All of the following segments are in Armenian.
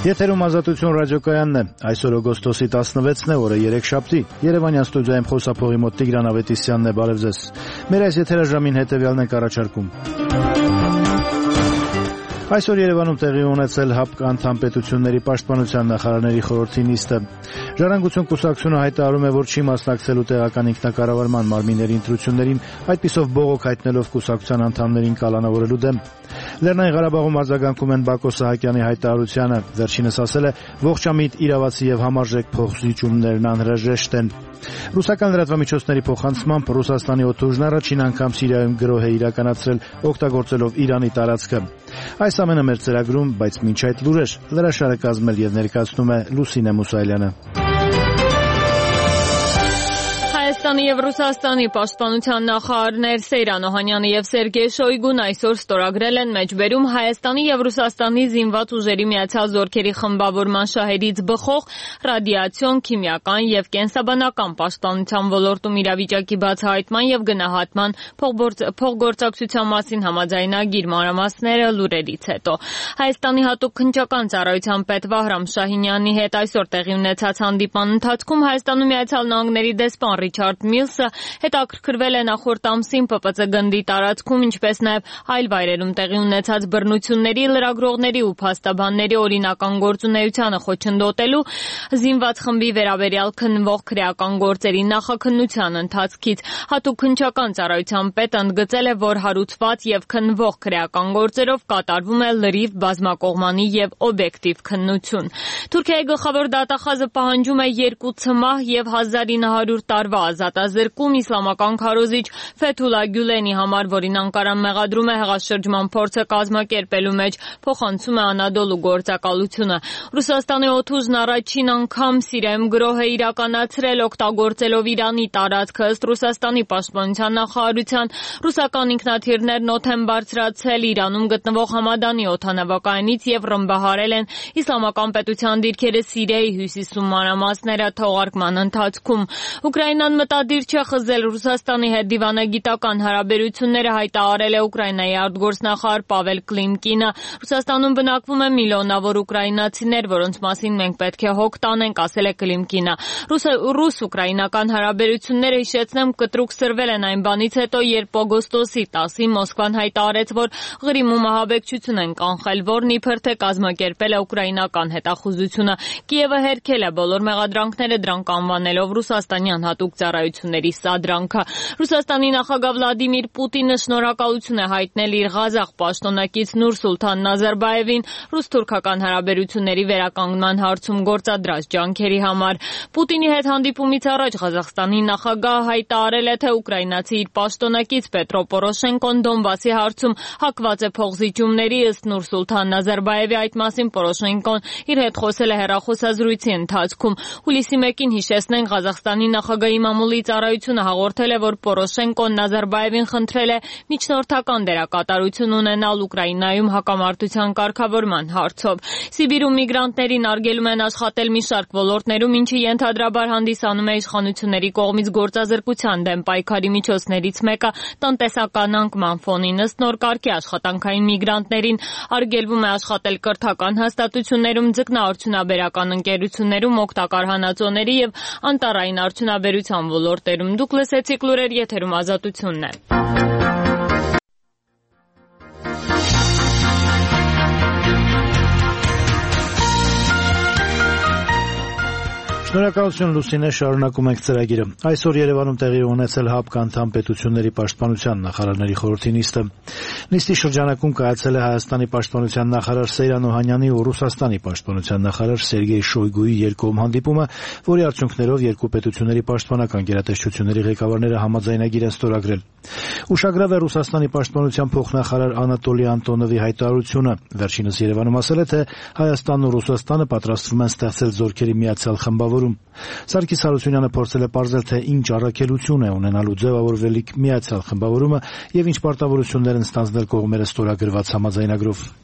Եթերում Ազատություն ռադիոկայանն է։ Այսօր օգոստոսի 16-ն է, օրը երեքշաբթի։ Երևանյան ստուդիայում խոսափողի մոտ Տիգրան Ավետիսյանն է, բարև ձեզ։ Մեր այս եթերաժամին հետևյալն ենք առաջարկում։ Այսօր Երևանում տեղի ունեցել ՀԱՊԿ անդամ պետությունների պաշտպանության նախարարների խորհրդի նիստը։ Ժառանգություն կուսակցությունը հայտարարում է, որ չի մասնակցելու տեղական ինքնակառավարման մարմինների ընտրություններին, այդպիսով բողոք հայտնելով կուսակցության անդամներին կալանավորելու դեմ։ Լեռնային Ղարաբաղում արձագանքում են Բակո Սահակյանի հայտարարությանը։ Վերջինս ասել է, ողջամիտ, իրավացի եւ համարժեք փոխզիջումներն անհրաժեշտ են։ Ռուսական լրատվամիջոցների փոխանցմամբ Ռուսաստանի օդուժն առաջին անգամ Սիրիայում գրոհ է իրականացրել, օգտագործելով Իրանի տարածքը։ Այս ամենը մեր ծրագրում, բայց մինչ այդ լուրեր լրաշարը կազմել եւ ներկայացնում է Լուսինե Մուսայելյանը։ Հայաստանի եւ Ռուսաստանի պաշտպանության նախարարներ Սեյրան Օհանյանը եւ Սերգեյ Շոյգուն այսօր ստորագրել են մեջբերում Հայաստանի եւ Ռուսաստանի զինված ուժերի միացյալ զորքերի խմբավորման շահերից բխող ռադիացիոն, քիմիական եւ կենսաբանական պաշտպանության ոլորտում իրավիճակի բացահայտման եւ գնահատման փոխգործակցության մասին համաձայնագիր մանրամասները լուրերից հետո։ Հայաստանի հատուկ քննչական ծառայության պետ Վահրամ Շահինյանի հետ այսօր տեղի ունեցած հանդիպման ընթացքում Հայաստանում Միացյալ Նահանգների դեսպան Ռիչարդ Միլսը հետաքրքրվել է նախորդ ամսին ՊՊՑ գնդի տարածքում, ինչպես նաև այլ վայրերում տեղի ունեցած բռնությունների, լրագրողների ու փաստաբանների օրինական գործունեությանը խոչընդոտելու զինված խմբի վերաբերյալ քննվող քրեական գործերի նախաքննության ընթացքից։ Հատուկ քննչական ծառայության պետը ընդգծել է, որ հարուցված եւ քննվող քրեական գործերով կատարվում է լրիվ բազմակողմանի եւ օբյեկտիվ քննություն։ Թուրքիայի գլխավոր դատախազը պահանջում է 2 ցմահ եւ 1900 տարվա ազատազրկում իսլամական քարոզիչ Ֆեթուլա Գյուլենի համար, որին Անկարան մեղադրում է հեղաշրջման փորձը կազմակերպելու մեջ, փոխանցում է Անադոլու գործակալությունը։ Ռուսաստանի օդուժն առաջին անգամ Սիրիայում գրոհ է իրականացրել, օգտագործելով Իրանի տարածքը։ Ըստ Ռուսաստանի պաշտպանության նախարարության, ռուսական ինքնաթիռներն օդ են բարձրացել Իրանում գտնվող Համադանի օդանավակայանից եւ ռմբահարել են իսլամական պետության դիրքերը Սիրիայի հյուսիսում մանրամասները թողարկման ընթացքում։ Ուկրաինան մտադիր չէ խզել Ռուսաստանի հետ դիվանագիտական հարաբերությունները, հայտարարել է Ուկրաինայի արտգործնախարար Պավել Կլիմկինը։ Ռուսաստանում բնակվում է միլիոնավոր ուկրաինացիներ, որոնց մասին մենք պետք է հոգ տանենք, ասել է Կլիմկինը։ Ռուս-ուկրաինական հարաբերությունները, հիշեցնեմ, կտրուկ սրվել են այն բանից հետո, երբ օգոստոսի 10-ին Մոսկվան հայտարարեց, որ Ղրիմում ահաբեկչություն են կանխել, որն իբր թե կազմակերպել է ուկրաինական հետախուզությունը։ Կիևը հերքել է բոլոր մեղադրանքները, դրանք անվանելով ռուսաստանյան հատուկ ծառայությունների սադրանքը։ Ռուսաստանի նախագահ Վլադիմիր Պուտինը շնորհակալություն է հայտնել իր ղազախ պաշտոնակից Նուրսուլթան Նազարբաևին ռուս-թուրքական հարաբերությունների վերականգնման հարցում գործադրած ջանքերի համար։ Պուտինի հետ հանդիպումից առաջ Ղազախստանի նախագահը հայտարարել է, թե ուկրաինացի իր պաշտոնակից Պետրո Պորոշենկոն Դոնբասի հարցում հակված է փոխզիջումների։ Ըստ Նուրսուլթան Նազարբաևի այդ մասին Պորոշենկոն իր հետ խոսել է հեռախոսազրույցի ընթացքում։ Հուլիսի 1-ին, հիշեցնենք, Ղազախստանի նախագահի մամուլի ծառայությունը հաղորդել է, որ Պորոշենկոն Նազարբաևին խնդրել է միջնորդական դերակատարություն ունենալ Ուկրաինայում հակամարտության կարգավորման հարցով։ Սիբիրում միգրանտներին արգելում են աշխատել մի շարք ոլորտներում, ինչը ենթադրաբար հանդիսանում է իշխանությունների կողմից գործազրկության դեմ պայքարի միջոցներից մեկը տնտեսական անկման ֆոնին։ Ըստ նոր կարգի աշխատանքային միգրանտներին արգելվում է աշխատել կրթական հաստատություններում, ձկնաարդյունաբերական ընկերություններում, օգտակար հանածոների եւ անտառային արդյունաբերության ոլորտերում։ Դուք լսեցիք լուրեր, եթերում Ազատությունն է։ Շնորհակալություն Լուսինե, շարունակում ենք ծրագիրը։ Այսօր Երևանում տեղի ունեցել ՀԱՊԿ անդամ պետությունների պաշտպանության նախարարների խորհրդի նիստը։ Նիստի շրջանակում կայացել է Հայաստանի պաշտպանության նախարար Սեյրան Օհանյանի ու Ռուսաստանի պաշտպանության նախարար Սերգեյ Շոյգուի երկկողմ հանդիպումը, որի արդյունքներով երկու պետությունների պաշտպանական գերատեսչությունների ղեկավարները համաձայնագիր են ստորագրել։ Ուշագրավ է Ռուսաստանի պաշտպանության փոխնախարար Անատոլի Անտոնովի հայտարարությունը։ Վերջինս Երևանում ասել է, թե Հայաստանն ու Ռուսաստանը պատրաստվում են ստեղծել զորքերի միացյալ խմբավորում։ Սարգիս Հարությունյանը փորձել է պարզել, թե ինչ առաքելություն է ունենալու ձևավորվելիք միացյալ խմբավորումը եւ ինչ պարտավորություններ են ստանձնել կողմերը ստորագրված համաձայնագրով։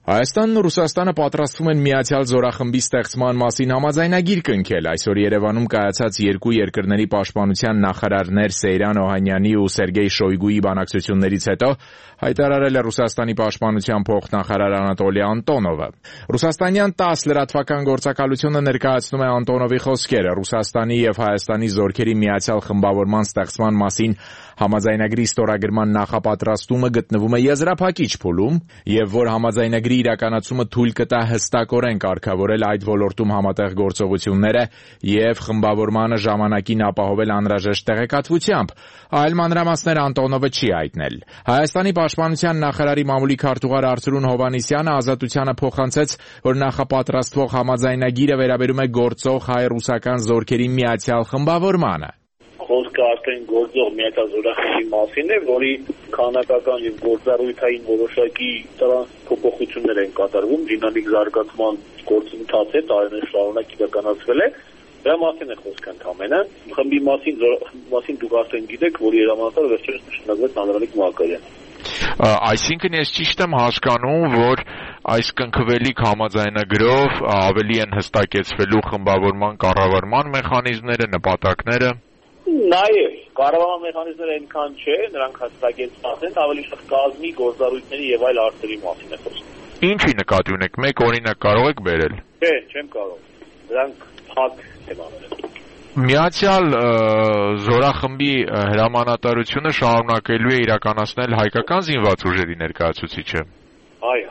Հայաստանն ու Ռուսաստանը պատրաստվում են միացյալ զորախմբի ստեղծման մասին համաձայնագիր կնքել։ Այսօր Երևանում կայացած երկու երկրների պաշտպանության նախարարներ Սեյրան Օհանյանի ու Սերգեյ Շոյգուի բանակցություններից հետո հայտարարել է Ռուսաստանի պաշտպանության փոխնախարար Անատոլի Անտոնովը։ Ռուսաստանյան ՏԱՍՍ լրատվական գործակալությունը ներկայացնում է Անտոնովի խոսքերը Ռուսաստանի եւ Հայաստանի զորքերի միացյալ խմբավորման ստեղծման մասին համաձայնագրի ստորագրման նախապատրաստումը գտնվում է եզրափակիչ փուլում եւ որ համաձայնագրի իրականացումը թույլ կտա հստակորեն կարգավորել այդ ոլորտում համատեղ գործողությունները եւ խմբավորմանը ժամանակին ապահովել անհրաժեշտ տեղեկատվությամբ, այլ մանրամասներ Անտոնովը չի հայտնել։ Հայաստանի պաշտպանության նախարարի մամուլի քարտուղար Արծրուն Հովհաննիսյանը Ազատությանը փոխանցեց, որ նախապատրաստվող համաձայնագիրը վերաբերում է գործող հայ-ռուսական զորքերի միացյալ խմբավորմանը։ Խոսքը արդեն գործող միացյալ զորախմբի մասին է, որի քանակական եւ գործառույթային որոշակի փոփոխություններ են կատարվում, դինամիկ զարգացման գործընթաց է տարիներ շարունակ իրականացվել է։ Դրա մասին է խոսքը ընդհանրապես։ Խմբի մասին դուք արդեն գիտեք, որ երամանատար վերջերս նշանակվեց Անդրանիկ Մակարյան։ Այսինքն ես ճիշտ եմ հասկանում, որ այս կնքվելիք համաձայնագրով ավելի են հստակեցվելու խմբավորման կառավարման մեխանիզմները, նպատակները։ Նաև կառավարման մեխանիզմները այնքան չէ, նրանք հստակեցված են, ավելի շատ կազմի գործառույթների եւ այլ հարցերի մասին է խոսքը։ Ինչի նկատի ունեք, մեկ օրինակ կարող եք բերել։ Չէ, չեմ կարող։ Դրանք փակ թեմաներ են։ Միացյալ զորախմբի հրամանատարությունը շարունակելու է իրականացնել հայկական զինված ուժերի ներկայացուցիչը։ Այո։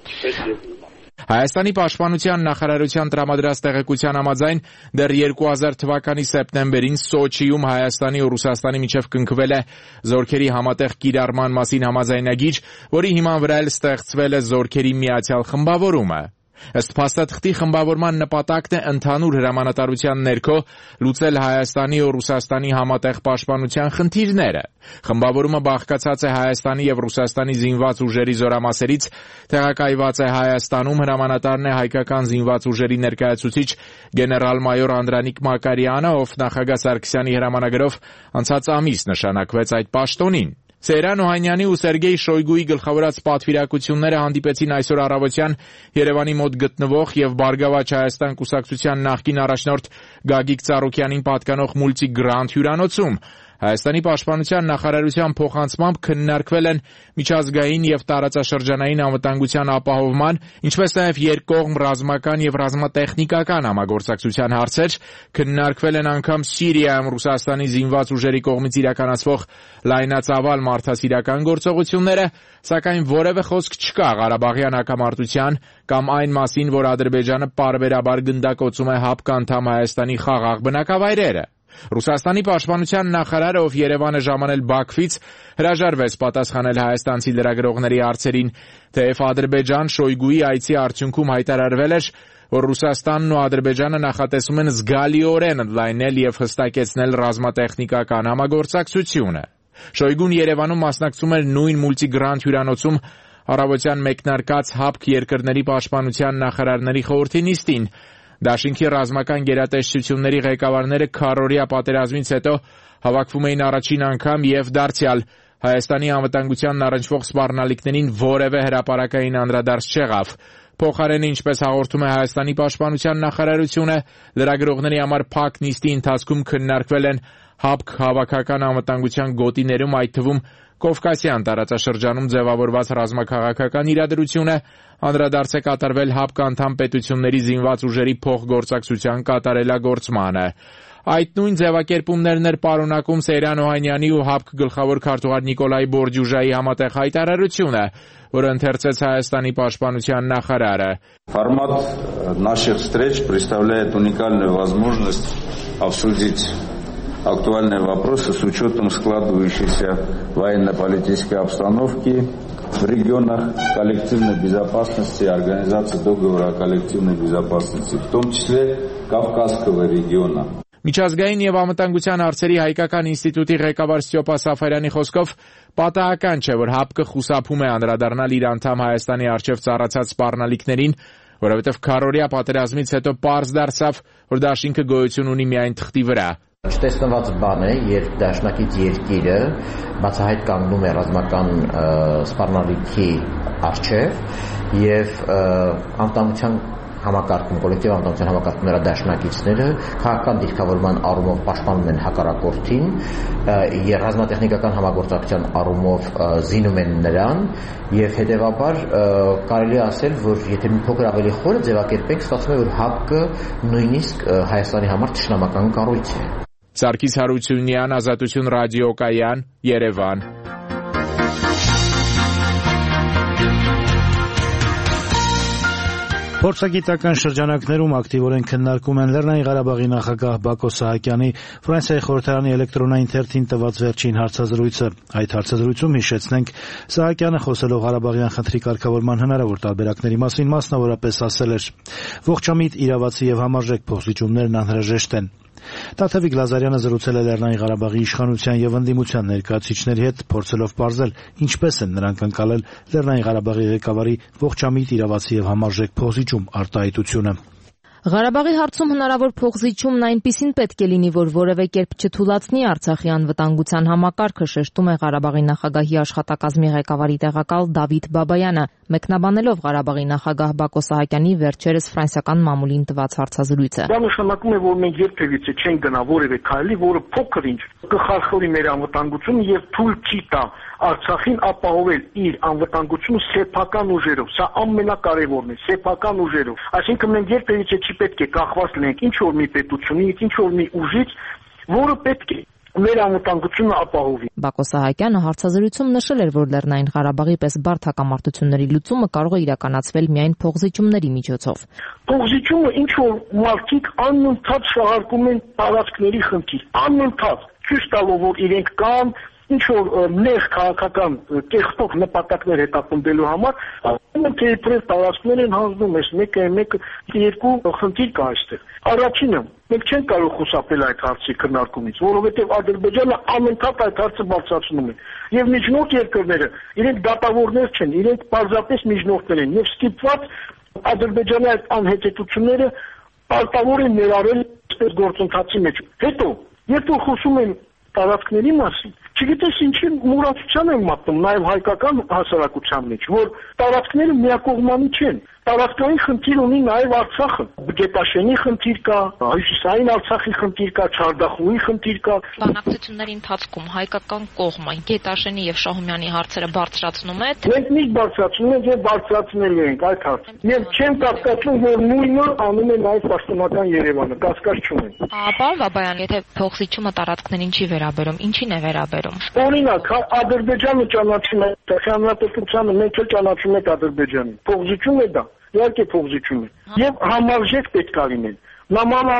Հայաստանի պաշտպանության նախարարության տրամադրած տեղեկության համաձայն դեռ 2000 թվականի սեպտեմբերին Սոչիում Հայաստանի ու Ռուսաստանի միջև կնքվել է զորքերի համատեղ կիրառման մասին համաձայնագիր, որի հիման վրա էլ ստեղծվել է զորքերի միացյալ խմբավորումը։ Ըստ փաստաթղթի խմբավորման նպատակն է ընդհանուր հրամանատարության ներքո լուծել Հայաստանի ու Ռուսաստանի համատեղ պաշտպանության խնդիրները։ Խմբավորումը բաղկացած է Հայաստանի եւ Ռուսաստանի զինված ուժերի զորամասերից, տեղակայված է Հայաստանում, հրամանատարն է հայկական զինված ուժերի ներկայացուցիչ գեներալ-մայոր Անդրանիկ Մակարյանը, ով նախագահ Սարգսյանի հրամանագրով անցած ամիս նշանակվեց այդ պաշտոնին։ Սեյրան Օհանյանի ու Սերգեյ Շոյգուի գլխավորած պատվիրակությունները հանդիպեցին այսօր առավոտյան Երևանի մոտ գտնվող եւ Բարգավաճ Հայաստան կուսակցության նախկին առաջնորդ Գագիկ Ծառուկյանին պատկանող Մուլտի Գրանդ հյուրանոցում։ Հայաստանի պաշտպանության նախարարության փոխանցմամբ քննարկվել են միջազգային եւ տարածաշրջանային անվտանգության ապահովման, ինչպես նաեւ երկկողմ ռազմական եւ ռազմատեխնիկական համագործակցության հարցեր, քննարկվել են անգամ Սիրիայում Ռուսաստանի զինված ուժերի կողմից իրականացվող լայնածավալ մարդասիրական գործողությունները, սակայն որևէ խոսք չկա Ղարաբաղյան հակամարտության կամ այն մասին, որ Ադրբեջանը պարբերաբար գնդակոծում է ՀԱՊԿ անդամ Հայաստանի խաղաղ բնակավայրերը։ Ռուսաստանի պաշտպանության նախարարը, ով Երևան է ժամանել Բաքվից, հրաժարվեց պատասխանել հայաստանցի լրագրողների հարցերին, թեև Ադրբեջան Շոյգուի այցի արդյունքում հայտարարվել էր, որ Ռուսաստանն ու Ադրբեջանը նախատեսում են զգալիորեն ընդլայնել եւ հստակեցնել ռազմատեխնիկական համագործակցությունը։ Շոյգուն Երևանում մասնակցում էր նույն Մուլտի Գրանդ հյուրանոցում առավոտյան մեկնարկած ՀԱՊԿ երկրների պաշտպանության նախարարների խորհրդի նիստին։ Դաշինքի ռազմական գերատեսչությունների ղեկավարները քառօրյա պատերազմից հետո հավաքվում էին առաջին անգամ եւ դարձյալ Հայաստանի անվտանգությանն առնչվող սպառնալիքներին որևէ հրապարակային անդրադարձ չեղավ։ Փոխարենը, ինչպես հաղորդում է Հայաստանի պաշտպանության նախարարությունը, լրագրողների համար փակ նիստի ընթացքում քննարկվել են ՀԱՊԿ հավաքական անվտանգության գոտիներում, այդ թվում Կովկասյան տարածաշրջանում ձևավորված ռազմաքաղաքական իրադրությունը, անդրադարձ է կատարվել ՀԱՊԿ անդամ պետությունների զինված ուժերի փոխգործակցության կատարելագործմանը։ Այդ նույն ձևակերպումներն էր պարունակում Սեյրան Օհանյանի ու ՀԱՊԿ գլխավոր քարտուղար Նիկոլայ Բորջուժայի համատեղ հայտարարությունը, որը ընթերցեց Հայաստանի պաշտպանության նախարարը։ Формат наших встреч представляет уникальную возможность обсудить актуальные вопросы с учетом складывающейся военно-политической обстановки в регионах коллективной безопасности, организации договора о коллективной безопасности, в том числе Кавказского региона. Միջազգային եւ անվտանգության հարցերի հայկական ինստիտուտի ղեկավար Ստյոպա Սաֆարյանի խոսքով պատահական չէ, որ ՀԱՊԿ-ը խուսափում է անդրադառնալ իր անդամ Հայաստանի առջև ծառացած սպառնալիքներին, որովհետեւ քառօրյա պատերազմից հետո պարզ դարձավ, որ դաշինքը գոյություն ունի միայն թղթի վրա։ Չտեսնված բան է, երբ դաշնակից երկիրը բացահայտ կանգնում է ռազմական սպառնալիքի առջև եւ անվտանգության համակարգում, կոլեկտիվ անվտանգության համակարգում նրա դաշնակիցները քաղաքական դիրքավորման առումով պաշտպանում են հակառակորդին, ռազմատեխնիկական համագործակցության առումով զինում են նրան եւ հետեւաբար կարելի է ասել, որ եթե մի փոքր ավելի խորը ձևակերպենք, ստացվում է, որ ՀԱՊԿ նույնիսկ Հայաստանի համար ճշնամական կառույց է։ Սարգիս Հարությունյան, Ազատություն ռադիոկայան, Երևան։ Փորձագիտական շրջանակներում ակտիվորեն քննարկում են Լեռնային Ղարաբաղի նախագահ Բակո Սահակյանի Ֆրանսիայի խորհրդարանի էլեկտրոնային թերթին տված վերջին հարցազրույցը։ Այդ հարցազրույցում հիշեցնենք, Սահակյանը խոսելով Ղարաբաղյան խնդրի կարգավորման հնարավոր տարբերակների մասին մասնավորապես ասել էր. «Ողջամիտ, իրավացի եւ համարժեք փոխզիջումներն անհրաժեշտ են»։ Տաթևիկ Լազարյանը զրուցել է Լեռնային Ղարաբաղի իշխանության եւ ընդդիմության ներկայացուցիչների հետ, փորձելով պարզել, ինչպես են նրանք ընկալել Լեռնային Ղարաբաղի ղեկավարի ողջամիտ, իրավացի եւ համարժեք փոխզիջում արտահայտությունը։ Ղարաբաղի հարցում հնարավոր փոխզիջումն այնպիսին պետք է լինի, որ որևէ կերպ չթուլացնի Արցախի անվտանգության համակարգը, շեշտում է Ղարաբաղի նախագահի աշխատակազմի ղեկավարի տեղակալ Դավիթ Բաբայանը, մեկնաբանելով Ղարաբաղի նախագահ Բակո Սահակյանի վերջերս ֆրանսիական մամուլին տված հարցազրույցը։ Դա նշանակում է, որ մենք երբևիցե չենք գնա որևէ քայլի, որը փոքր-ինչ կխարխլի մեր անվտանգությունը եւ թույլ չի տա Արցախին ապահովել իր անվտանգությունը սեփական ուժերով։ Սա ամենակարևորն է, սեփական ուժերով։ Այսինքն մենք երբևիցե չի պետք է կախված լինենք ինչ որ մի պետությունից, ինչ որ մի ուժից, որը պետք է մեր անվտանգությունը ապահովի։ Բակո Սահակյանը հարցազրույցում նշել էր, որ Լեռնային Ղարաբաղի պես բարդ հակամարտությունների լուծումը կարող է իրականացվել միայն փոխզիջումների միջոցով։ Փոխզիջումը ինչ որ մարդիկ անընդհատ շահարկում են տարածքների խնդիր, անընդհատ ցույց տալով, որ իրենք կան ինչ որ նեղ քաղաքական կեղտող նպատակներ հետապնդելու համար, թե իբրև տարածքներ են հանձնում, այս մեկը երկու խնդիր կա այստեղ։ Առաջինը, մենք չենք կարող խուսափել այդ հարցի քննարկումից, որովհետև Ադրբեջանը անընդհատ այդ հարցը բարձրացնում է։ Եվ միջնորդ երկրները իրենք դատավորներ չեն, իրենք պարզապես միջնորդներ են եւ ստիպված Ադրբեջանի այդ անհետեցությունները պարտավոր են ներառել այս գործընթացի մեջ։ Հետո, երբ որ խոսում են տարածքների մասին, չգիտես ինչի մուրացության են մատնում նաև հայկական հասարակության մեջ, որ տարածքները միակողմանի չեն։ Տարածքային խնդիր ունի նաև Արցախը։ Գետաշենի խնդիր կա, հյուսիսային Արցախի խնդիր կա, Չարդախուի խնդիր կա։ Բանակցությունների ընթացքում հայկական կողմը Գետաշենի եւ Շահումյանի հարցերը բարձրացնում է։ Մենք միշտ բարձրացնում ենք եւ բարձրացնելու ենք այդ հարցը։ Եվ չեմ կասկածում, որ նույնը անում է նաև պաշտոնական Երևանը, կասկած չունեմ։ Պարոն Բաբայան, եթե փոխզիջումը տարածքներին չի վերաբերում, ինչին է վերաբերում։ Օրինակ, Ադրբեջանը ճանաչում է Հանրապետությանը, մենք էլ ճանաչում ենք Ադրբեջանին։ Փոխզիջում է դա։ Իհարկե փոխզիջում է։ Եվ համարժեք պետք է լինեն։ Նամանա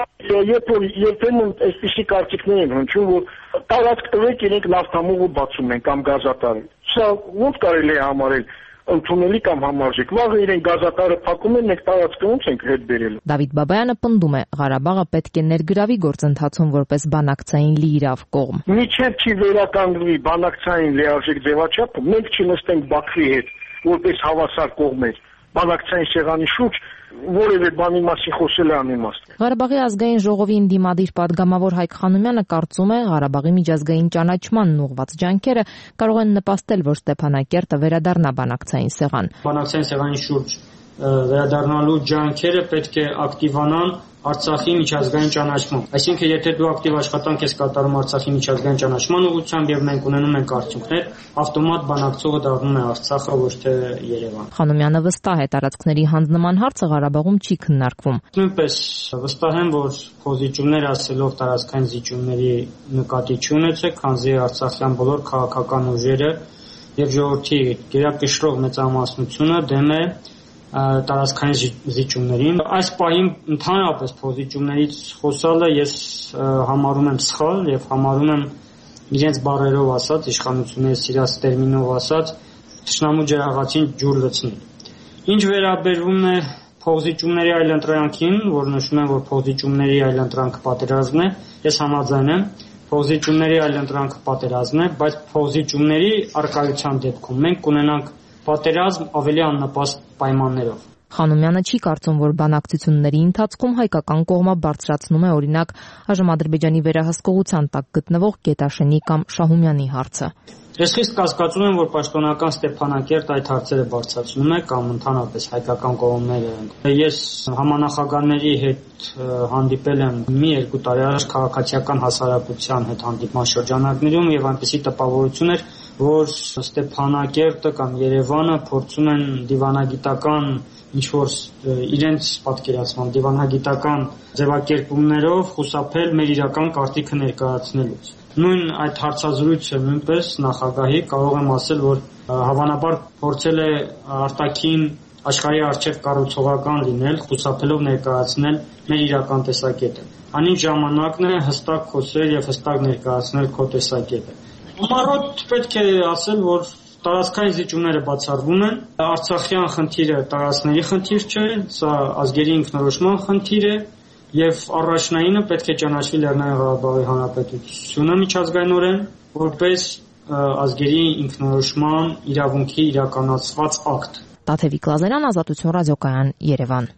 երբեմն այսպիսի կարծիքներ են հնչում, որ տարածք տվեք իրենք նավթամուղը բացում են կամ գազատարը։ Սա ո՞նց կարելի է համարել ընդունելի կամ համարժեք։ Վաղը իրենք գազատարը փակում են, մենք տարածքը ո՞նց ենք հետ բերելու։ Դավիթ Բաբայանը պնդում է, Ղարաբաղը պետք է ներգրավի գործընթացում որպես բանակցային լիիրավ կողմ։ Միջև չի վերականգնվի բանակցային լիարժեք ձևաչափը, մենք չնստենք Բաքվի հետ որպես հավասար կողմեր բանակցային սեղանի շուրջ որևէ բանի մասին խոսել է անիմաստ։ Ղարաբաղի ազգային ժողովի ընդդիմադիր падգամավոր Հայկ Խանոմյանը կարծում է, Ղարաբաղի միջազգային ճանաչմանն ուղղված ջանքերը կարող են նպաստել, որ Ստեփանակերտը վերադառնա բանակցային սեղան։ Բանակցային սեղանի շուրջ վերադառնալու ջանքերը պետք է ակտիվանան Արցախի միջազգային ճանաչմամբ։ Այսինքն, եթե դու ակտիվ աշխատանք ես կատարում Արցախի միջազգային ճանաչման ուղղությամբ եւ մենք ունենում ենք արդյունքներ, ավտոմատ բանակցողը դառնում է Արցախը, ոչ թե Երևան։ Խանոմյանը վստահ է, տարածքների հանձնման հարցը Ղարաբաղում չի քննարկվում։ Նույնպես վստահ եմ, որ փոխզիջումներ ասելով տարածքային զիջումների նկատի չունեցեք, քանզի արցախյան բոլոր քաղաքական ուժերը եւ ժողովրդի գերակշռող մեծամասնությունը դեմ է տարածքային զիջումներին։ Այս պահին ընդհանրապես փոխզիջումներից խոսալը ես համարում եմ սխալ եւ համարում եմ իրենց բառերով ասած, իշխանությունների սիրած տերմինով ասած, թշնամու ջրաղացին ջուր լցնել։ Ինչ վերաբերում է փոխզիջումների այլընտրանքին, որ նշում են, որ փոխզիջումների այլընտրանքը պատերազմն է, ես համաձայն եմ, փոխզիջումների այլընտրանքը պատերազմն է, բայց փոխզիջումների արկայության դեպքում մենք կունենանք պատերազմ ավելի աննպաստ պայմաններով։ Խանոմյանը չի կարծում, որ բանակցությունների ընթացքում հայկական կողմը բարձրացնում է օրինակ այժմ Ադրբեջանի վերահսկողության տակ գտնվող Գետաշենի կամ Շահումյանի հարցը։ Ես խիստ կասկածում եմ, որ պաշտոնական Ստեփանակերտ այդ հարցերը բարձրացնում է կամ ընդհանրապես հայկական կողմերը։ Ես համանախագահների հետ հանդիպել եմ մի 2 տարի առաջ քաղաքացիական հասարակության հետ հանդիպման շրջանակներում եւ այնպիսի տպավորություն էր, որ Ստեփանակերտը կամ Երևանը փորձում են դիվանագիտական ինչ-որ իրենց պատկերացման դիվանագիտական ձևակերպումներով խուսափել մեր իրական կարծիքը ներկայացնելուց։ Նույն այդ հարցազրույցը նույնպես նախագահի կարող եմ ասել, որ հավանաբար փորձել է արտաքին աշխարհի առջև կառուցողական լինել, խուսափելով ներկայացնել մեր իրական տեսակետը։ Անին ժամանակն է հստակ խոսել եւ հստակ ներկայացնել քո տեսակետը։ Համառոտ պետք է ասել, որ տարածքային զիջումները բացառվում են։ Արցախյան խնդիրը տարածքների խնդիր չէ, սա ազգերի ինքնորոշման խնդիր է եւ առաջնայինը պետք է ճանաչվի Լեռնային Ղարաբաղի Հանրապետությունը միջազգայինորեն որպես ազգերի ինքնորոշման իրավունքի իրականացված ակտ։ Տաթևիկ Լազարյան, Ազատություն ռադիոկայան, Երևան։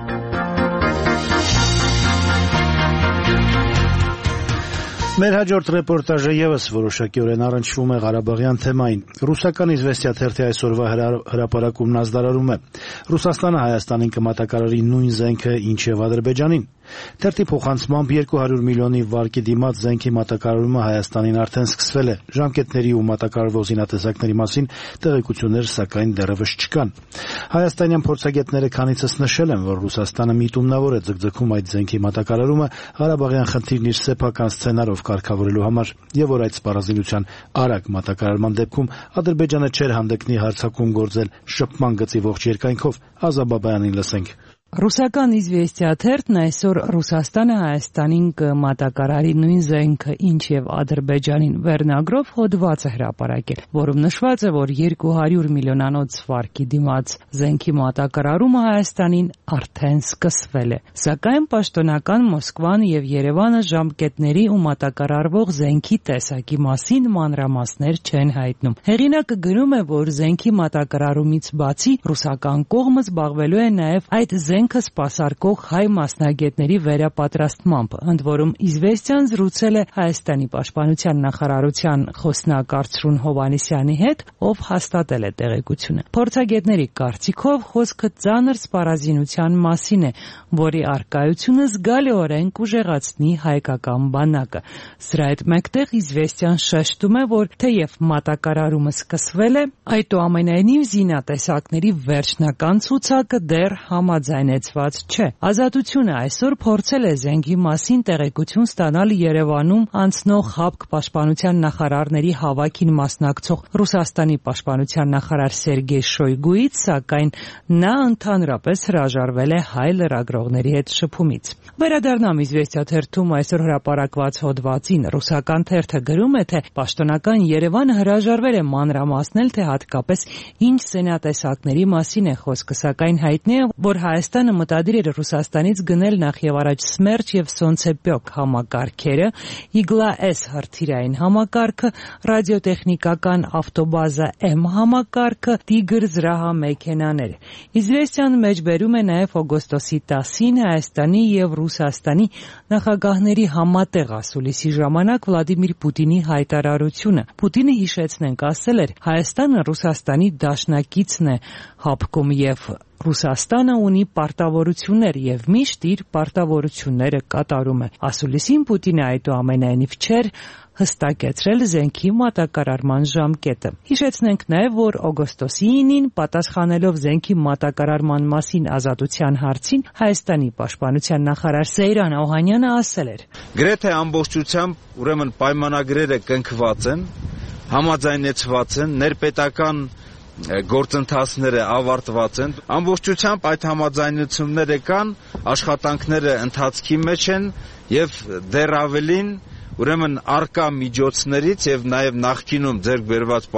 Մեր հաջորդ ռեպորտաժը եւս որոշակիորեն առնչվում է Ղարաբաղյան թեմային։ Ռուսական Իզվեստիա թերթի այսօրվա հրապարակումն ազդարարում է. Ռուսաստանը Հայաստանին կմատակարարի նույն զենքը, ինչ եւ Ադրբեջանին։ Թերթի փոխանցմամբ 200 միլիոնի վարկի դիմաց զենքի մատակարարումը Հայաստանին արդեն սկսվել է։ Ժամկետների ու մատակարարվող զինատեսակների մասին տեղեկություններ սակայն դեռևս չկան։ Հայաստանյան փորձագետները քանիցս նշել են, որ Ռուսաստանը միտումնավոր է ձգձգում այդ զենքի մատակարարումը Ղարաբաղյան խնդիրն իր սեփական սցենարով կարգավորելու համար, եւ որ այդ սպառազինության արագ մատակարարման դեպքում Ադրբեջանը չէր հանդգնի հարձակում գործել շփման գծի ողջ երկայնքով։ Ազա Բաբայանին լսենք։ Ռուսական Իզվեստիա թերթն այսօր Ռուսաստանը Հայաստանին կմատակարարի նույն զենքը, ինչ եւ Ադրբեջանին վերնագրով հոդված է հրապարակել, որում նշված է, որ 200 միլիոնանոց վարկի դիմաց զենքի մատակարարումը Հայաստանին արդեն սկսվել է։ Սակայն պաշտոնական Մոսկվան եւ Երևանը ժամկետների ու մատակարարվող զենքի տեսակի մասին մանրամասներ չեն հայտնում։ Հեղինակը գրում է, որ զենքի մատակարարումից բացի ռուսական կողմը զբաղվելու է նաեւ այդ զենքը սպասարկող հայ մասնագետների վերապատրաստմամբ, ընդ որում Իզվեստիան զրուցել է Հայաստանի պաշտպանության նախարարության խոսնակ Արծրուն Հովհաննիսյանի հետ, ով հաստատել է տեղեկությունը։ Փորձագետների կարծիքով խոսքը ծանր սպառազինության մասին է, որի առկայությունը զգալիորեն կուժեղացնի հայկական բանակը։ Սրա հետ մեկտեղ Իզվեստիան շեշտում է, որ թեև մատակարարումը սկսվել է, այդուամենայնիվ զինատեսակների վերջնական ցուցակը դեռ համաձայնեցված չէ։ Ազատությունը այսօր փորձել է զենքի մասին տեղեկություն ստանալ Երևանում անցնող ՀԱՊԿ պաշտպանության նախարարների հավաքին մասնակցող Ռուսաստանի պաշտպանության նախարար Սերգեյ Շոյգուից, սակայն նա ընդհանրապես հրաժարվել է հայ լրագրողների հետ շփումից։ Վերադառնամ Իզվեստիա թերթում այսօր հրապարակված հոդվածին։ Ռուսական թերթը գրում է, թե պաշտոնական Երևանը հրաժարվել է մանրամասնել, թե հատկապես ինչ զենատեսակների մասին է խոսքը, սակայն հայտնի է, որ Հայաստանը մտադիր էր Ռուսաստանից գնել նախ եւ առաջ Սմերչ եւ Սոնցեպյոկ համակարգերը, Իգլա-S հրթիռային համակարգը, ռադիոտեխնիկական ավտոբազա M համակարգը, Տիգր զրահամեքենաներ։ Իզվեստիան մեջբերում է նաեւ օգոստոսի 10-ին Հայաստանի եւ Ռուսաստանի նախագահների համատեղ ասուլիսի ժամանակ Վլադիմիր Պուտինի հայտարարությունը։ Պուտինը, հիշեցնենք, ասել էր. Հայաստանը Ռուսաստանի դաշնակիցն է ՀԱՊԿ-ում եւ Ռուսաստանը ունի պարտավորություններ եւ միշտ իր պարտավորությունները կատարում է։ Ասուլիսին Պուտինը այդուամենայնիվ չէր հստակեցրել զենքի մատակարարման ժամկետը։ Հիշեցնենք նաև, որ օգոստոսի 9-ին պատասխանելով զենքի մատակարարման մասին Ազատության հարցին, Հայաստանի պաշտպանության նախարար Սեյրան Օհանյանը ասել էր. Գրեթե ամբողջությամբ ուրեմն պայմանագրերը կնքված են, համաձայնեցված են, ներպետական գործընթացները ավարտված են, ամբողջությամբ այդ համաձայնությունները կան, աշխատանքները ընթացքի մեջ են եւ դեռ ավելին ուրեմն արկա միջոցներից եւ նաեւ նախկինում ձեռք բերված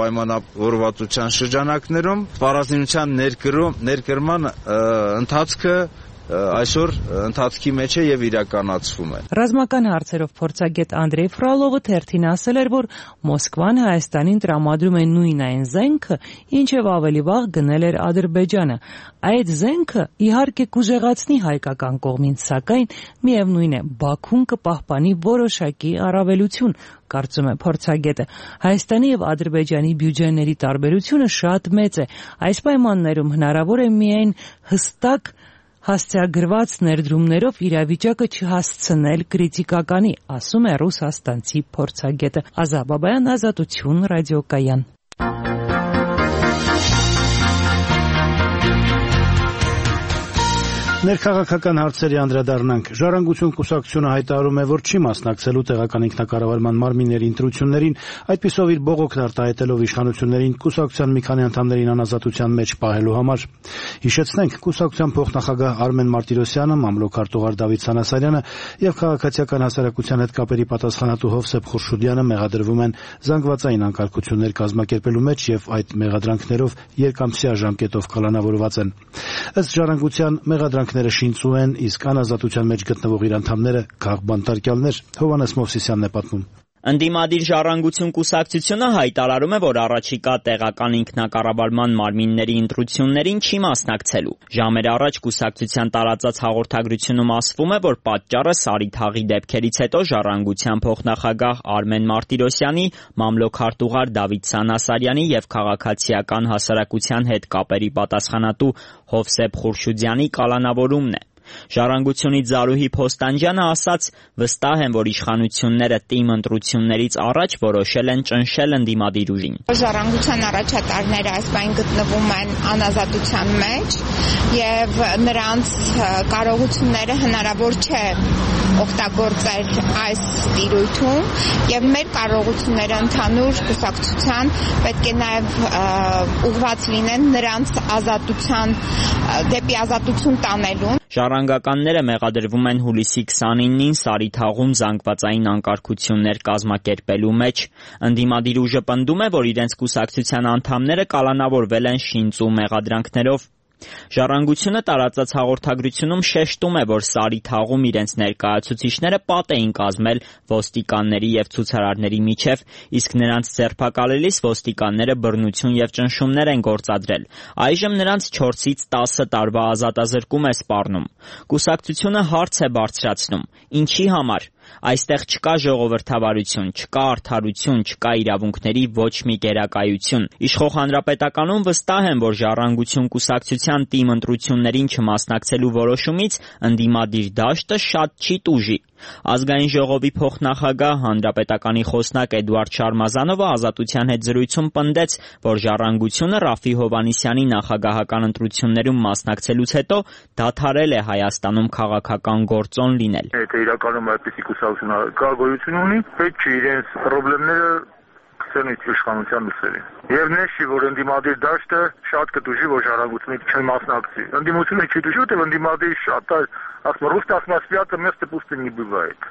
պայմանավորվածության շրջանակներում սպառազինության ներկրման ընթացքը այսօր ընթացքի մեջ է եւ իրականացվում է։ Ռազմական հարցերով փորձագետ Անդրեյ Ֆրոլովը թերթին ասել էր, որ Մոսկվան Հայաստանին տրամադրում է նույն այն զենքը, ինչև ավելի վաղ գնել էր Ադրբեջանը։ Այդ զենքը իհարկե կուժեղացնի հայկական կողմին, սակայն միևնույն է, Բաքուն կպահպանի որոշակի առավելություն, կարծում է փորձագետը։ Հայաստանի եւ Ադրբեջանի բյուջեների տարբերությունը շատ մեծ է։ Այս պայմաններում հնարավոր է միայն հստակ հասցեագրված ներդրումներով իրավիճակը չհասցնել կրիտիկականի, ասում է ռուսաստանցի փորձագետը։ Ազա Բաբայան, Ազատություն, ռադիոկայան։ Ներքաղաքական հարցերի անդրադառնանք։ Ժառանգություն կուսակցությունը հայտարարում է, որ չի մասնակցելու տեղական ինքնակառավարման մարմինների ընտրություններին, այդպիսով իր բողոքն արտահայտելով իշխանություններին կուսակցության մի քանի անդամներին անազատության մեջ պահելու համար։ Հիշեցնենք, կուսակցության փոխնախագահ Արմեն Մարտիրոսյանը, մամլոք արտուղար Դավիթ Սանասարյանը եւ քաղաքացիական հասարակության հետ կապերի պատասխանատու Հովսեփ Խուրշուդյանը մեղադրվում են զանգվածային անկարգություններ կազմակերպելու մեջ եւ այդ մեղադրանքներով երկամսյա ժամկետով կալանավորված են։ Ըստ ժառանգության մեղադրանքները շինծու են, իսկ անազատության մեջ գտնվող իր անդամները քաղբանտարկյալներ։ Հովհաննես Մովսիսյանն է պատմում։ Ընդդիմադիր Ժառանգություն կուսակցությունը հայտարարում է, որ առաջիկա տեղական ինքնակառավարման մարմինների ընտրություններին չի մասնակցելու։ Ժամեր առաջ կուսակցության տարածած հաղորդագրությունում ասվում է, որ պատճառը Սարիթաղի դեպքերից հետո Ժառանգության փոխնախագահ Արմեն Մարտիրոսյանի, մամլոք արտուղար Դավիթ Սանասարյանի եւ քաղաքացիական հասարակության հետ կապերի պատասխանատու Հովսեփ Խուրշուդյանի կալանավորումն է։ Ժառանգությունից Զարուհի Փոստանջյանը ասաց, վստահ են, որ իշխանությունները թիմ ընտրություններից առաջ որոշել են ճնշել ընդդիմադիր ուժին։ Ժառանգության առաջատարները այս բան գտնվում են անազատության մեջ եւ նրանց կարողությունները հնարավոր չէ օգտագործել այս տիրույթում եւ մեր կարողությունները ընդհանուր կուսակցության պետք է նաեւ ուղղված լինեն նրանց ազատության դեպի ազատություն տանելուն։ Ժառանգականները մեղադրվում են հուլիսի 29-ին Սարիթաղում զանգվածային անկարգություններ կազմակերպելու մեջ։ Ընդդիմադիր ուժը պնդում է, որ իրենց կուսակցության անդամները կալանավորվել են շինծու մեղադրանքներով։ Ժառանգությունը տարածած հաղորդագրությունում շեշտում է, որ Սարիթաղում իրենց ներկայացուցիչները պատ էին կազմել ոստիկանների եւ ցուցարարների միջև, իսկ նրանց ձերբակալելիս ոստիկանները բռնություն եւ ճնշումներ են գործադրել։ Այժմ նրանց 4-ից 10 տարվա ազատազրկում է սպառնում։ Կուսակցությունը հարց է բարձրացնում. ինչի համար։ Այստեղ չկա ժողովրդավարություն, չկա արդարություն, չկա իրավունքների ոչ մի գերակայություն։ Իշխող հանրապետականում վստահ են, որ Ժառանգություն կուսակցության թիմ ընտրություններին չմասնակցելու որոշումից ընդդիմադիր դաշտը շատ չի տուժի։ Ազգային ժողովի փոխնախագահ հանրապետականի խոսնակ Էդուարդ Շարմազանովը Ազատության հետ զրույցում պնդեց, որ Ժառանգությունը Ռաֆի Հովհաննիսյանի նախագահական ընտրություններում մասնակցելուց հետո դադարել է Հայաստանում քաղաքական գործոն լինել։ Եթե իրականում այդպիսի կուսակցություն գոյություն ունի, պետք չէ իրենց խնդիրները քցեն իշխանության ուսերին։ Եվ նշի, որ ընդդիմադիր դաշտը շատ կտուժի, որ Ժառանգությունը չմասնակցի։ Ընդդիմությունը չի տուժի, որտեղ ընդդիմադիր շատ Ռուսաստան место пусто не бывает։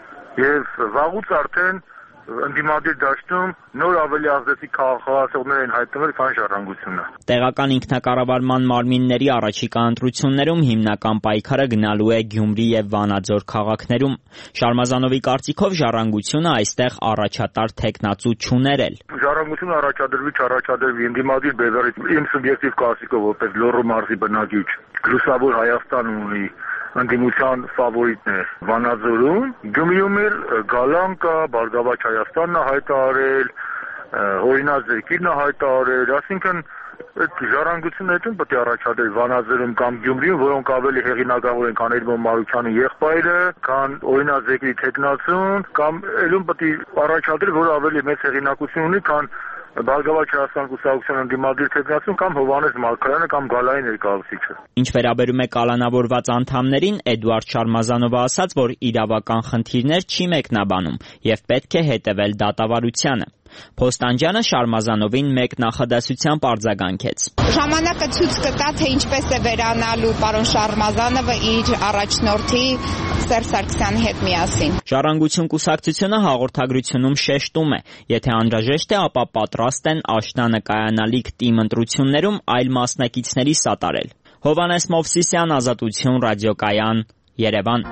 Եվ վաղուց արդեն ընդդիմադիր դաշտում նոր ավելի ազդեցիկ քաղաքացիներ են հայտնվել, քան Ժառանգությունը։ Տեղական ինքնակառավարման մարմինների առաջիկա ընտրություններում հիմնական պայքարը գնալու է Գյումրի եւ Վանաձոր քաղաքներում։ Շարմազանովի կարծիքով Ժառանգությունը այստեղ առաջատար թեկնածու չուներել։ Ժառանգությունը առաջադրվի ընդդիմադիր բևեռից իմ սուբյեկտիվ կարծիքով, որպես Լոռու մարզի բնակիչ, լուսավոր Հայաստան ունի ընդդիմության ֆավորիտն է Վանաձորում, Գյումրիում էլ Գալան կա, Բարգավաճ Հայաստանն է հայտարարել, Օրինաձերքիրն է հայտարարել, այսինքն այդ Ժառանգությունը հետո պետք է առաջադրի Վանաձորում կամ Գյումրիում, որոնք ավելի հեղինակավոր են, քան Էդմոն Մարուկյանի եղբայրը, քան Օրինաձերքի թեկնածուն, կամ ելում պետք է առաջադրի, որ ավելի մեծ հեղինակություն ունի, քան Բարգավաճ Հայաստան կուսակցության ընդդիմադիր թեկնածուն կամ Հովհաննես Մարգարյանը կամ Գալայի ներկայացուցիչը։ Ինչ վերաբերում է կալանավորված անդամներին, Էդուարդ Շարմազանովը ասաց, որ իրավական խնդիրներ չի մեկնաբանում եւ պետք է հետեւել դատավարությանը։ Փոստանջյանը Շարմազանովին մեկ նախադասությամբ արձագանքեց։ Ժամանակը ցույց կտա, թե ինչպես է վերանալու պարոն Շարմազանովը իր առաջնորդի Սերժ Սարգսյանի հետ միասին։ Ժառանգություն կուսակցությունը հաղորդագրությունում շեշտում է, եթե անհրաժեշտ է, ապա պատրաստ են աշնանը կայանալիք թիմ ընտրություններում այլ մասնակիցների սատարել։ Հովանես Մովսիսյան, Ազատություն ռադիոկայան, Երևան։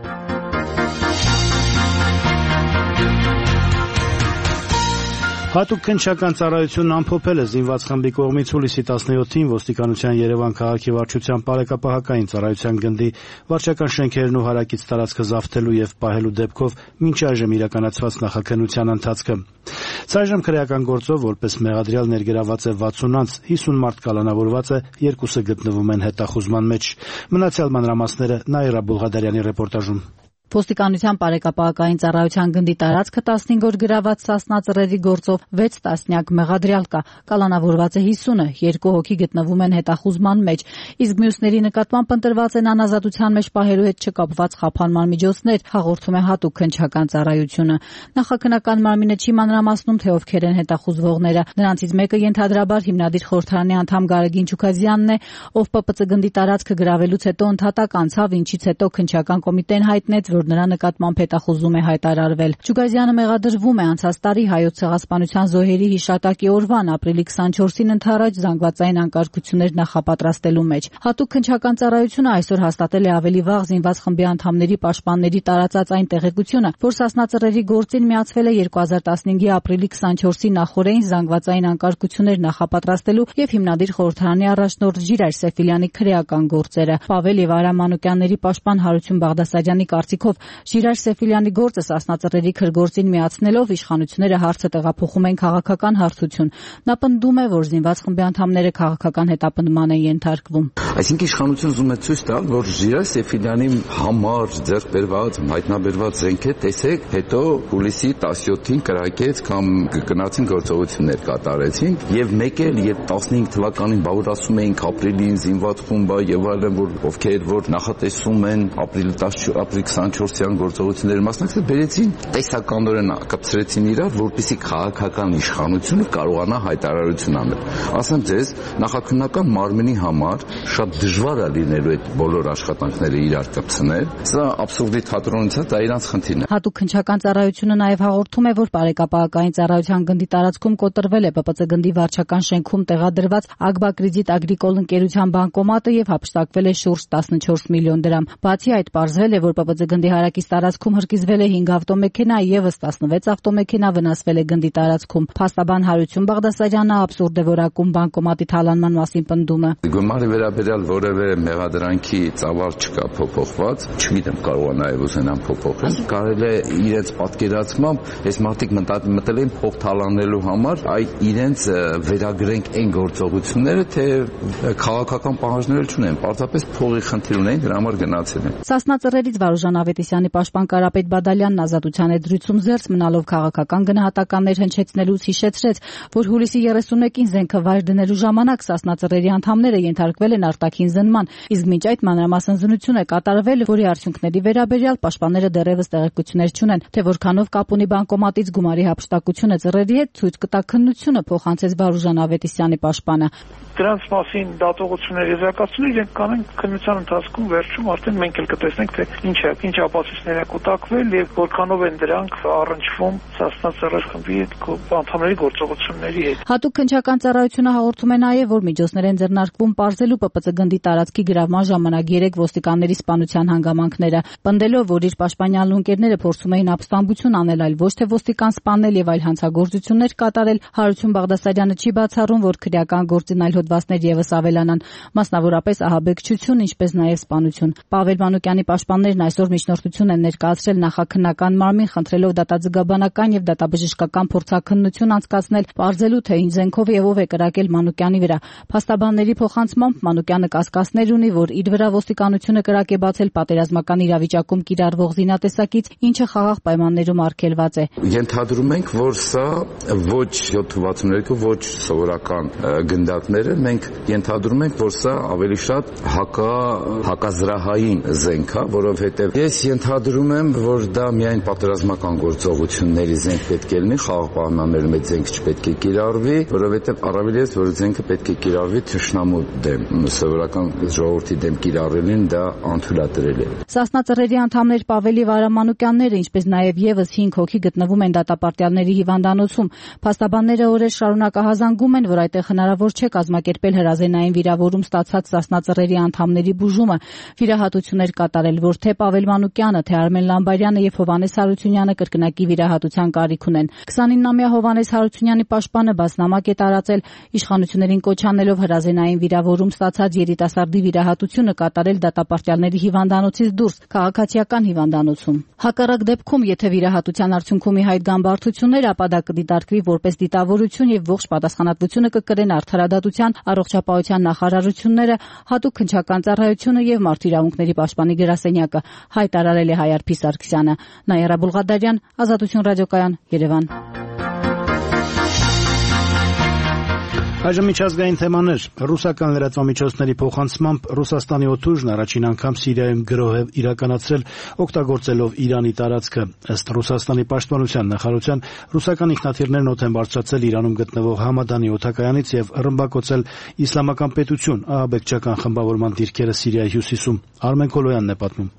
Հատուկ քննչական ծառայությունն ամփոփել է զինված խմբի կողմից հուլիսի 17-ին ոստիկանության Երևան քաղաքի վարչության բարեկապահական ծառայության գնդի վարչական շենքերն ու հարակից տարածքը զավթելու եւ պահելու դեպքով մինչ այժմ իրականացված նախաքննության ընթացքը։ Ցայժմ քրեական գործով որպես մեղադրյալ ներգրաված է 60 անձ, 50 մարդ կալանավորված է, 2-ը գտնվում են հետախուզման մեջ։ Մնացյալ մանրամասները Նաիրա Բուլղադարյանի ռեպորտաժում։ Ոստիկանության բարեկապահական ծառայության գնդի տարածքը 15 օր գրաված Սասնա ծռերի գործով 6 տասնյակ մեղադրյալ կա, կալանավորված է 50-ը, 2 հոգի գտնվում են հետախուզման մեջ, իսկ մյուսների նկատմամբ ընտրված են անազատության մեջ պահելու հետ չկապված խափանման միջոցներ, հաղորդում է հատուկ քննչական ծառայությունը։ Նախաքննական մարմինը չի մանրամասնում, թե ովքեր են հետախուզվողները։ Նրանցից մեկը ենթադրաբար հիմնադիր խորհրդարանի անդամ Գարեգին Չուքազյանն է, ով ՊՊՑ գնդի տարածքը գրավելուց հետո ընդհատակ անցավ, ինչից հետո քննչական կոմիտեն հայտնեց, որ նրա նկատմամբ հետախուզում է հայտարարվել։ Չուգազյանը մեղադրվում է անցած տարի հայոց ցեղասպանության զոհերի հիշատակի օրվան ապրիլի 24-ին ընդառաջ զանգվածային անկարգություններ նախապատրաստելու մեջ։ Հատուկ քննչական ծառայությունը այսօր հաստատել է ավելի վաղ զինված խմբի անդամների պաշտպանների տարածած այն տեղեկությունը, որ Սասնա ծռերի գործին միացվել է 2015-ի ապրիլի 24-ի նախօրեին զանգվածային անկարգություններ նախապատրաստելու եւ հիմնադիր խորհրդարանի առաջնորդ Ժիրայր Սեֆիլյանի քրեական գործերը։ Պավել եւ Արամ Մանուկյանների պաշտպան Հարություն Բաղդասարյանի կարծիքով Ժիրայր Սեֆիլյանի գործը Սասնա ծռերի քրգործին միացնելով իշխանությունները հարցը տեղափոխում են քաղաքական հարցություն։ Նա պնդում է, որ զինված խմբի անդամները քաղաքական հետապնդման են ենթարկվում։ Այսինքն իշխանությունը ուզում է ցույց տալ, որ Ժիրայր Սեֆիլյանի համար ձեռք բերված, հայտնաբերված զենքը, տեսեք, հետո հուլիսի 17-ին կրակեց կամ գնացին գործողություններ կատարեցին եւ մեկ էլ եւ 15 թվականին բաղրասում էինք ապրիլին զինված խումբը եւ այլն, որ ովքեր որ նախատեսում են ապրիլի 24-յան գործողությունների մասնակցել, բերեցին տեսականորեն կապցրեցին իրար, որպեսզի քաղաքական իշխանությունը կարողանա հայտարարություն անել։ Ասեմ ձեզ, նախաքննական մարմինի համար շատ դժվար է լինելու այդ բոլոր աշխատանքները իրար կապցնել։ Սա աբսուրդի թատրոնից է, դա իրանց խնդիրն է։ Հատուկ քննչական ծառայությունը նաև հաղորդում է, որ բարեկապահական ծառայության գնդի տարածքում կոտրվել է ՊՊՑ գնդի վարչական շենքում տեղադրված Ագբակրիդիտ Ագրիկոլ ընկերության բանկոմատը եւ հափշտակվել է շուրջ 14 միլիոն դրամ։ Բացի այդ, պարզվել է, որ ՊՊՑ գնդի հարակից տարածքում հրկիզվել է 5 ավտոմեքենա, եւս 16 ավտոմեքենա վնասվել է գնդի տարածքում։ Փաստաբան Հարություն Բաղդասարյանը աբսուրդ է որակում բանկոմատի թալանման մասին պնդումը։ Գումարի վերաբերյալ որևէ մեղադրանքի ծավալ չկա փոփոխված, չգիտեմ կարող է նաեւ ուզենան փոփոխել։ Կարելի է իրենց պատկերացմամբ այս մարդիկ մտել են փող թալանելու համար, այ իրենց վերագրենք այն գործողությունները, թե քաղաքական պահանջներ չունեն, պարզապես փողի խնդիր ունեն, դրա համար գնացել են։ Սասնա ծռերից Վարուժան Ավետիսյանի պաշտպան Կարապետ Բադալյանն Ազատության դրույթում զերծ մնալով քաղաքական գնահատականներ հնչեցնելուց հիշեցրեց, որ հուլիսի 31-ին զենքը վայր դնելու ժամանակ Սասնա ծռերի անդամները ենթարկվել են արտաքին զննման, իսկ մինչ այդ մանրամասն զննություն է կատարվել, որի արդյունքների վերաբերյալ պաշտպանները դեռևս տեղեկություններ չունեն, թե որքանով կապ ունի բանկոմատից գումարի հափշտակությունը ծռերի հետ ցույց կտա քննությունը, փոխանցեց Վարուժան Ավետիսյանի պաշտպանը։ Դրանց մասին դատողություններ եզրակացնել իրենք կանեն քննության ընթացքում վերջում արդեն մենք էլ կտեսնենք թե ինչ ապացույցներ են կուտակվել եւ որքանով են դրանք առնչվում Սասնա ծռեր խմբի անդամների գործողությունների հետ։ Հատուկ քննչական ծառայությունը հաղորդում է նաեւ, որ միջոցներ են ձեռնարկվում պարզելու ՊՊՑ գնդի տարածքի գրավման ժամանակ 3 ոստիկանների սպանության հանգամանքները, պնդելով, որ իր պաշտպանյալ ընկերները փորձում էին ապստամբություն անել, այլ ոչ թե ոստիկան սպանել եւ այլ հանցագործություններ կատարել, Հարություն Բաղդասարյանը չի բացառում, որ քրեական գործին այլ հոդվածներ եւս ավելանան, մասնավորապես ահաբեկչություն, ինչպես նաեւ սպանություն։ Պավել Մանուկյանի պաշտպաններն այսօր միջնորդություն են ներկայացրել նախաքննական մարմին, խնդրելով դատաձգաբանական եւ դատաբժշկական փորձաքննություն անցկացնել, պարզելու թե ինչ զենքով եւ ով է կրակել Մանուկյանի վրա։ Փաստաբանների փոխանցմամբ Մանուկյանը կասկածներ ունի, որ իր վրա ոստիկանությունը կրակ է բացել պատերազմական իրավիճակում կիրառվող զինատեսակից, ինչը խաղաղ պայմաններում արգելված է։ Ենթադրում ենք, որ սա ոչ 762, ոչ սովորական գնդակներ են, մենք ենթադրում ենք, որ սա ավելի շատ հակազրահային զենք է, որովհետև ես ենթադրում եմ, որ դա միայն պատերազմական գործողությունների զենք պետք է լինի, խաղաղ պայմաններում այդ զենքը չպետք է կիրառվի, որովհետև առավել ես, որ զենքը պետք է կիրառվի թշնամու դեմ, սովորական ժողովրդի դեմ կիրառելին դա անթույլատրել է։ Սասնա ծռերի անդամներ Պավելի Վարամանուկյանները, ինչպես նաև եւս 5 հոգի գտնվում են դատապարտյալների հիվանդանոցում։ Փաստաբանները օրեր շարունակ ահազանգում են, որ այդտեղ հնարավոր չէ կազմակերպել հրազենային վիրավորում ստացած Սասնա ծռերի անդամների բուժումը, վիրահատություններ կատարել, որ թե Պավել Մանուկյանը, թե Արմեն Լամբարյանը եւ Հովհաննես Հարությունյանը կրկնակի վիրահատության կարիք ունեն։ 29-ամյա Հովհաննես Հարությունյանի պաշտպանը բացնամակ է տարածել, իշխանություններին կոչ անելով հրազենային վիրավորում ստացած երիտասարդի վիրահատությունը կատարել դատապարտյալների հիվանդանոցից դուրս, քաղաքացիական հիվանդանոցում։ Հակառակ դեպքում, եթե վիրահատության արդյունքում ի հայտ գան բարդություններ, ապա դա կդիտարկվի որպես դիտավորություն եւ ողջ պատասխանատվությունը կկրեն Արդարադատության, Առողջապահության նախարարությունները, Հատուկ քննչական ծառայությունը եւ Մարդու իրավունքների պաշտպանի գրասենյակը, հայտարարել է Հայարփի Սարգսյանը։ Նաիրա Բուլղադարյան, Ազատություն ռադիոկայան, Երևան։ Այժմ միջազգային թեմաներ։ Ռուսական լրատվամիջոցների փոխանցմամբ Ռուսաստանի օդուժն առաջին անգամ Սիրիայում գրոհ է իրականացրել, օգտագործելով Իրանի տարածքը։ Ըստ Ռուսաստանի պաշտպանության նախարարության, ռուսական ինքնաթիռներն օդ են բարձրացել Իրանում գտնվող Համադանի օդակայանից եւ ռմբակոծել Իսլամական պետություն ահաբեկչական խմբավորման դիրքերը Սիրիայի հյուսիսում։ Արմեն Կոլոյանն է պատմում։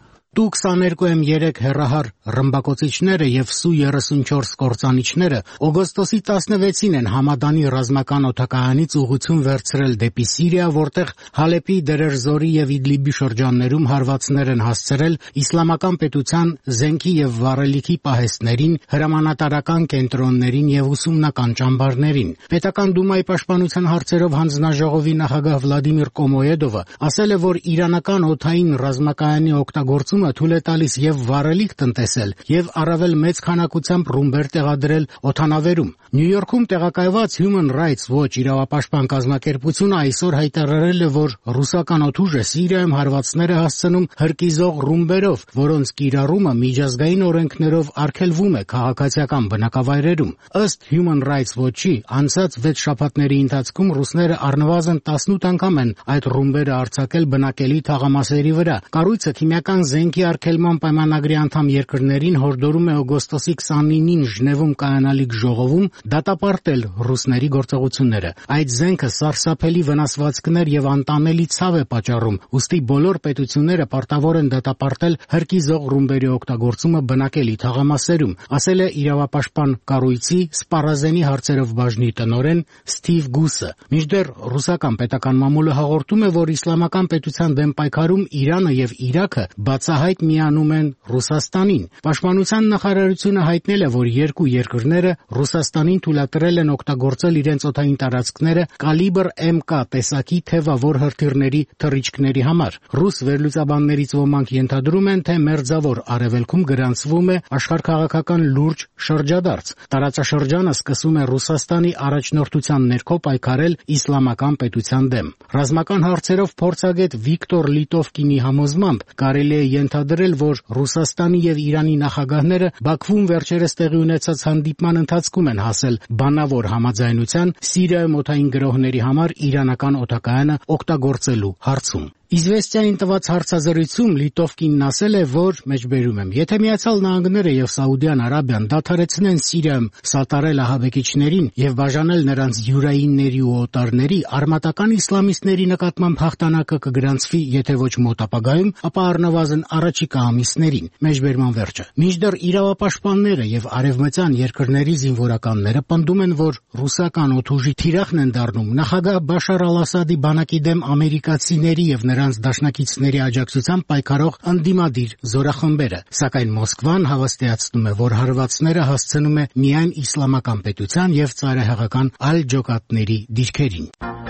Tu-22M3 հեռահար ռմբակոծիչները եւ Su-34 կործանիչները օգոստոսի 16-ին են Համադանի ռազմական օդակայանից ուղղություն վերցրել դեպի Սիրիա, որտեղ Հալեպի, Դերեր-Զորի եւ Իդլիբի շրջաններում հարվածներ են հասցրել Իսլամական պետության զենքի եւ վառելիքի պահեստներին, հրամանատարական կենտրոններին եւ ուսումնական ճամբարներին։ Պետական Դումայի պաշտպանության հարցերով հանձնաժողովի նախագահ Վլադիմիր Կոմոեդովը ասել է, որ իրանական օդային ռազմակայանի օգտագործումը թույլ է տալիս եւ վառելիք տնտեսել եւ առավել մեծ քանակությամբ ռումբեր տեղադրել օդանավերում։ Նյու Յորքում տեղակայված Human Rights Watch իրավապաշտպան կազմակերպությունը այսօր հայտարարել է, որ ռուսական օդուժը Սիրիայում հարվածներ է հասցնում հրկիզող ռումբերով, որոնց կիրառումը միջազգային օրենքներով արգելվում է քաղաքացիական բնակավայրերում։ Ըստ Human Rights Watch-ի, անցած 6 շաբաթների ընթացքում ռուսները առնվազն 18 անգամ են այդ ռումբերը արձակել բնակելի թաղամասերի վրա։ Կառույցը քիմիական զենքի արգելման պայմանագրի անդամ երկրներին հորդորում է օգոստոսի 29-ին Ժնևում կայանալիք ժողովում դատապարտել ռուսների գործողությունները։ Այդ զենքը սարսափելի վնասվածքներ եւ անտանելի ցավ է պատճառում, ուստի բոլոր պետությունները պարտավոր են դատապարտել հրկիզող ռումբերի օգտագործումը բնակելի թաղամասերում, ասել է իրավապաշտպան կառույցի սպառազենի հարցերով բաժնի տնօրեն Սթիվ Գուսը։ Մինչդեռ ռուսական պետական մամուլը հաղորդում է, որ Իսլամական պետության դեմ պայքարում Իրանը եւ Իրաքը բացահայտ միանում են Ռուսաստանին։ Պաշտպանության նախարարությունը հայտնել է, որ երկու երկրները Ռուսաստանին թույլատրել են օգտագործել իրենց օդային տարածքները կալիբր MK տեսակի թևավոր հրթիռների թռիչքների համար։ Ռուս վերլուծաբաններից ոմանք ենթադրում են, թե Մերձավոր Արևելքում գրանցվում է աշխարհաքաղաքական լուրջ շրջադարձ։ Տարածաշրջանը սկսում է Ռուսաստանի առաջնորդության ներքո պայքարել Իսլամական պետության դեմ։ Ռազմական հարցերով փորձագետ Վիկտոր Լիտովկինի համոզմամբ կարելի է ենթադրել, որ Ռուսաստանի եւ Իրանի նախագահները Բաքվում վերջերս տեղի ունեցած հանդիպման ընթացքում են հասել բանավոր համաձայնության Սիրիայում օդային գրոհների համար իրանական օդակայանը օգտագործելու հարցում։ Իզվեստիային տված հարցազրույցում Լիտովկինն ասել է, որ մեջբերում եմ, եթե Միացյալ Նահանգները եւ Սաուդյան Արաբիան դադարեցնեն Սիրիայում սատարել ահաբեկիչներին եւ բաժանել նրանց յուրայինների ու օտարների, արմատական իսլամիստների նկատմամբ հաղթանակը կգրանցվի, եթե ոչ մոտ ապագայում, ապա առնվազն առաջիկա ամիսներին։ Մեջբերման վերջը։ Մինչդեռ իրավապաշտպանները եւ արևմտյան երկրների զինվորականները պնդում են, որ ռուսական օդուժի թիրախն են դառնում նախագահ Բաշար al-Ասադի բանակի դեմ ամերիկացիների եւ նրանց դաշնակիցների աջակցությամբ պայքարող ընդդիմադիր զորախմբերը, սակայն Մոսկվան հավաստիացնում է, որ հարվածները հասցնում է միայն Իսլամական պետության եւ ծայրահեղական այլ ջոկատների դիրքերին։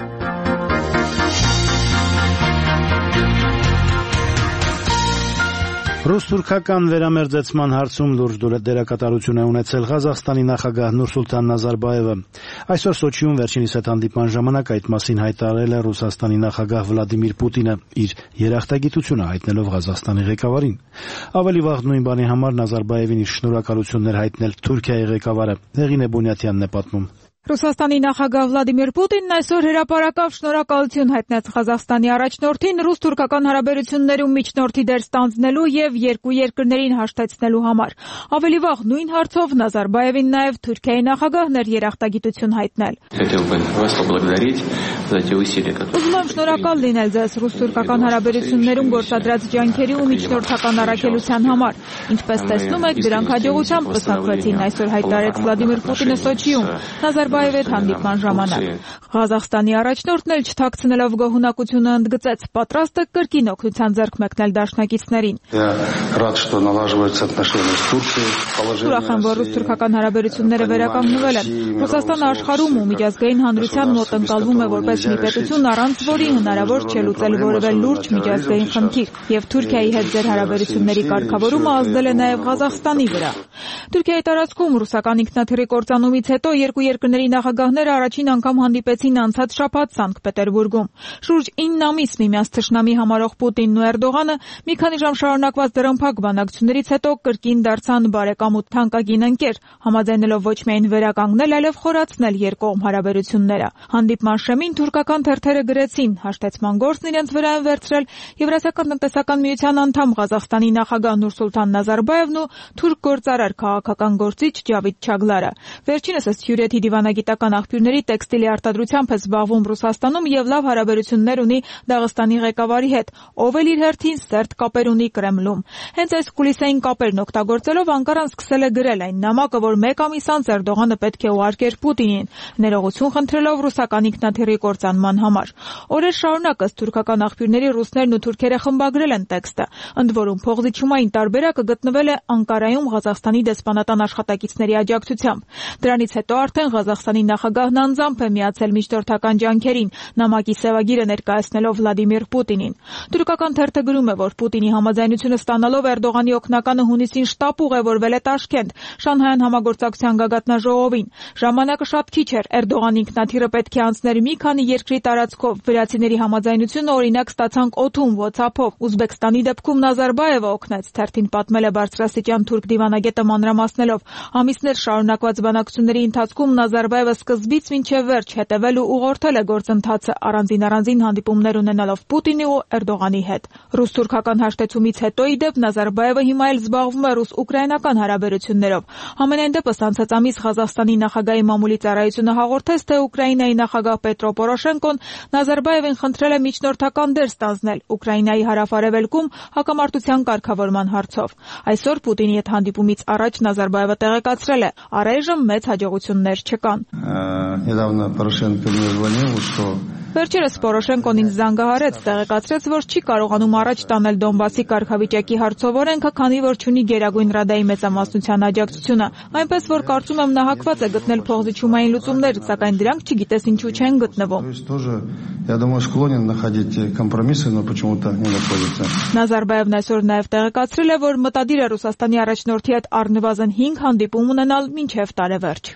Ռուս-թուրքական վերամերձեցման հարցում լուրջ դերակատարություն է ունեցել Ղազախստանի նախագահ Նուրսուլտան Նազարբաևը։ Այսօր Սոչիում վերջինիս հետ հանդիպման ժամանակ այդ մասին հայտարարել է Ռուսաստանի նախագահ Վլադիմիր Պուտինը, իր երախտագիտությունը հայտնելով Ղազախստանի ղեկավարին։ Ավելի վաղ նույն բանի համար Նազարբաևին իր շնորհակալություններ հայտնել Թուրքիայի ղեկավարը։ Հեղինե Բունյաթյանն է պատմում։ Ռուսաստանի նախագահ Վլադիմիր Պուտինն այսօր հրապարակավ շնորհակալություն հայտնեց Ղազախստանի առաջնորդին ռուս-թուրքական հարաբերություններում միջնորդի դեր ստանձնելու եւ երկու երկրներին հաշտեցնելու համար։ Ավելի վաղ նույն հարցով Նազարբաևին նաեւ Թուրքիայի նախագահն էր երախտագիտություն հայտնել։ Ուզում եմ շնորհակալ լինել ձեզ ռուս-թուրքական հարաբերություններում գործադրած ջանքերի ու միջնորդական առաքելության համար։ Ինչպես տեսնում եք, դրանք հաջողությամբ պսակվեցին, այսօր հայտարարեց Վլադիմիր Պուտինը Սոչիում Նազարբաևի հետ հանդիպման ժամանակ։ Ղազախստանի առաջնորդն էլ չթաքցնելով գոհունակությունը ընդգծեց, պատրաստ է կրկին օգնության ձեռք մեկնել դաշնակիցներին։ Ուրախ եմ, որ ռուս-թուրքական հարաբերությունները վերականգնվել են։ Ռուսաստանը աշխարհում ու միջազգային հանրության մոտ ընկալվում է որպես մի պետություն, առանց որի հնարավոր չէ լուծել որևէ լուրջ միջազգային խնդիր, եւ Թուրքիայի հետ ձեր հարաբերությունների կարգավորումը ազդել է նաեւ Ղազախստանի վրա։ Թուրքիայի տարածքում ռուսական ինքնաթիռի կործանումից հետո երկու երկրների նախագահները առաջին անգամ հանդիպեցին անցած շաբաթ Սանկտ Պետերբուրգում։ Շուրջ 9 ամիս միմյանց թշնամի համարող Պուտինն ու Էրդողանը մի քանի ժամ շարունակված դրամփակ բանակցություններից հետո կրկին դարձան բարեկամ ու թանկագին ընկեր, համաձայնելով ոչ միայն վերականգնել, այլև խորացնել երկկողմ հարաբերությունները։ Հանդիպման շեմին թուրքական թերթերը գրեցին, հաշտեցման գործն իրենց վրա են վերցրել Եվրասիական տնտեսական միության անդամ Ղազախստանի նախագահ Նուրսուլտան Նազարբաևն ու թուրք գործարար քաղաքական գործիչ Ջավիդ Չագլարը։ Վերջինս ըստ Հյուրեթի դիվանագիտական աղբյուրների տեքստիլի արտադրությամբ է զբաղվում Ռուսաստանում եւ լավ հարաբերություններ ունի Դաղստանի ղեկավարի հետ, ով էլ իր հերթին սերտ կապեր ունի Կրեմլում։ Հենց այս կուլիսային կապերն օգտագործելով Անկարան սկսել է գրել այն նամակը, որ մեկ ամիս անց Էրդողանը պետք է ուղարկեր Պուտինին, ներողություն խնդրելով ռուսական ինքնաթիռի կործանման համար։ Օրեր շարունակ ըստ թուրքական աղբյուրների ռուսներն ու թուրքերը խմբագրել են տեքստը, ընդ որում փողզիչումային տարբերակը գտնվել է Անկարայում Ղազախստանի դեսպանատան աշխատակիցների աջակցությամբ։ Դրանից հետո արդեն Ղազախստանի նախագահն անձամբ է միացել միջնորդական ջանքերին, նամակի սևագիրը ներկայացնելով Վլադիմիր Պուտինին։ Թուրքական թերթը գրում է, որ Պուտինի համաձայնությունը ստանալով Էրդողանի օգնականը հունիսին շտապ ուղևորվել է Տաշկենտ, Շանհայյան համագործակցության գագաթնաժողովին։ Ժամանակը շատ քիչ էր, Էրդողանի ինքնաթիռը պետք է անցներ մի քանի երկրի տարածքով։ Վրացիների համաձայնությունը օրինակ ստացանք օդում, WhatsApp-ով։ Ուզբեկստանի դեպքում Նազարբաևը օգնեց, թերթին պատմել է բարձրաստիճան թուրք դիվանագետը մանրամասնելով։ Ամիսներ շարունակված բանակցությունների ընթացքում Նազարբաևը սկզբից մինչև վերջ հետևել ու ուղղորդել է գործընթացը, առանձին հանդիպումներ ունենալով Պուտինի ու Էրդողանի հետ։ Ռուս-թուրքական հաշտեցումից հետո ի դեպ Նազարբաևը հիմա էլ զբաղվում է ռուս-ուկրաինական հարաբերություններով։ Համենայն դեպս անցած ամիս Ղազախստանի նախագահի մամուլի ծառայությունը հաղորդեց, թե Ուկրաինայի նախագահ Պետրո Պորոշենկոն Նազարբաևին խնդրել է միջնորդական դեր ստանձնել Ուկրաինայի հարավ-արևելքում հակամարտության կարգավորման հարցով։ Այսօր Պուտինի հետ հանդիպումից առաջ Նազարբաևը տեղեկացրել է, առայժմ մեծ հաջողություններ չկան։ Վերջերս Պորոշենկոն ինձ զանգահարեց, տեղեկացրեց, որ չի կարողանում առաջ տանել Դոնբասի կարգավիճակի հարցով օրենքը, քանի որ չունի Գերագույն Ռադայի մեծամասնության աջակցությունը։ Այնպես որ կարծում եմ նա հակված է գտնել փողզիչումային լուծումներ, սակայն դրանք չգիտես ինչու չեն գտնվում։ Նազարբաևն այսօր նաև տեղեկացրել է, որ մտադիր է Ռուսաստանի առաջնորդի հետ առնվազն 5 հանդիպում ունենալ մինչև տարեվերջ։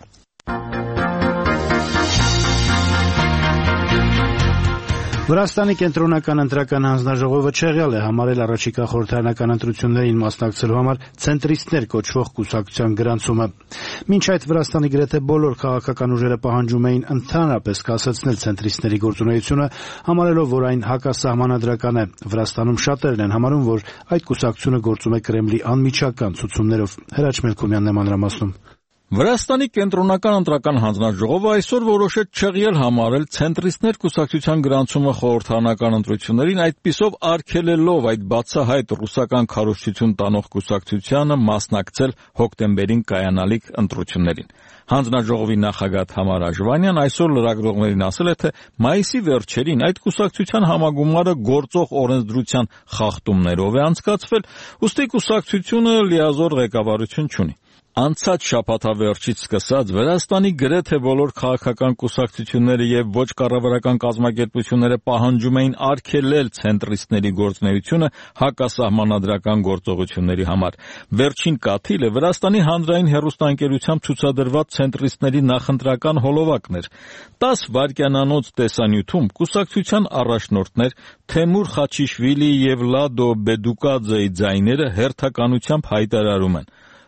Վրաստանի կենտրոնական ընտրական հանձնաժողովը չեղյալ է համարել առաջիկա խորհրդարանական ընտրություններին մասնակցելու համար ցենտրիստներ կոչվող կուսակցության գրանցումը։ Մինչ այդ Վրաստանի գրեթե բոլոր քաղաքական ուժերը պահանջում էին ընդհանրապես կասեցնել ցենտրիստների գործունեությունը, համարելով, որ այն հակասահմանադրական է։ Վրաստանում շատերն են համարում, որ այդ կուսակցությունը գործում է Կրեմլի անմիջական ցուցումներով։ Հրաչ Մելքոմյանն է մանրամասնում։ Վրաստանի կենտրոնական ընտրական հանձնաժողովը այսօր որոշեց չեղյալ համարել ցենտրիստներ կուսակցության գրանցումը խորհրդարանական ընտրություններին, այդպիսով արգելելով այդ բացահայտ ռուսական քարոզչություն տանող կուսակցությանը մասնակցել հոկտեմբերին կայանալիք ընտրություններին։ Հանձնաժողովի նախագահ Թամար Աժվանյան այսօր լրագրողներին ասել է, թե մայիսի վերջերին այդ կուսակցության համագումարը գործող օրենսդրության խախտումներով է անցկացվել, ուստի կուսակցությունը լիազոր ղեկավարություն չունի։ Անցած շաբաթավերջից սկսած Վրաստանի գրեթե բոլոր քաղաքական կուսակցությունները եւ ոչ կառավարական կազմակերպությունները պահանջում էին արգելել ցենտրիստների գործունեությունը հակասահմանադրական գործողությունների համար։ Վերջին կաթիլը Վրաստանի հանրային հեռուստաընկերությամբ ցուցադրված ցենտրիստների նախընտրական հոլովակն էր։ 10 վայրկյանանոց տեսանյութում կուսակցության առաջնորդներ Թեմուր Խաչիշվիլի եւ Լադո Բեդուկաձեի ձայները հերթականությամբ հայտարարում են.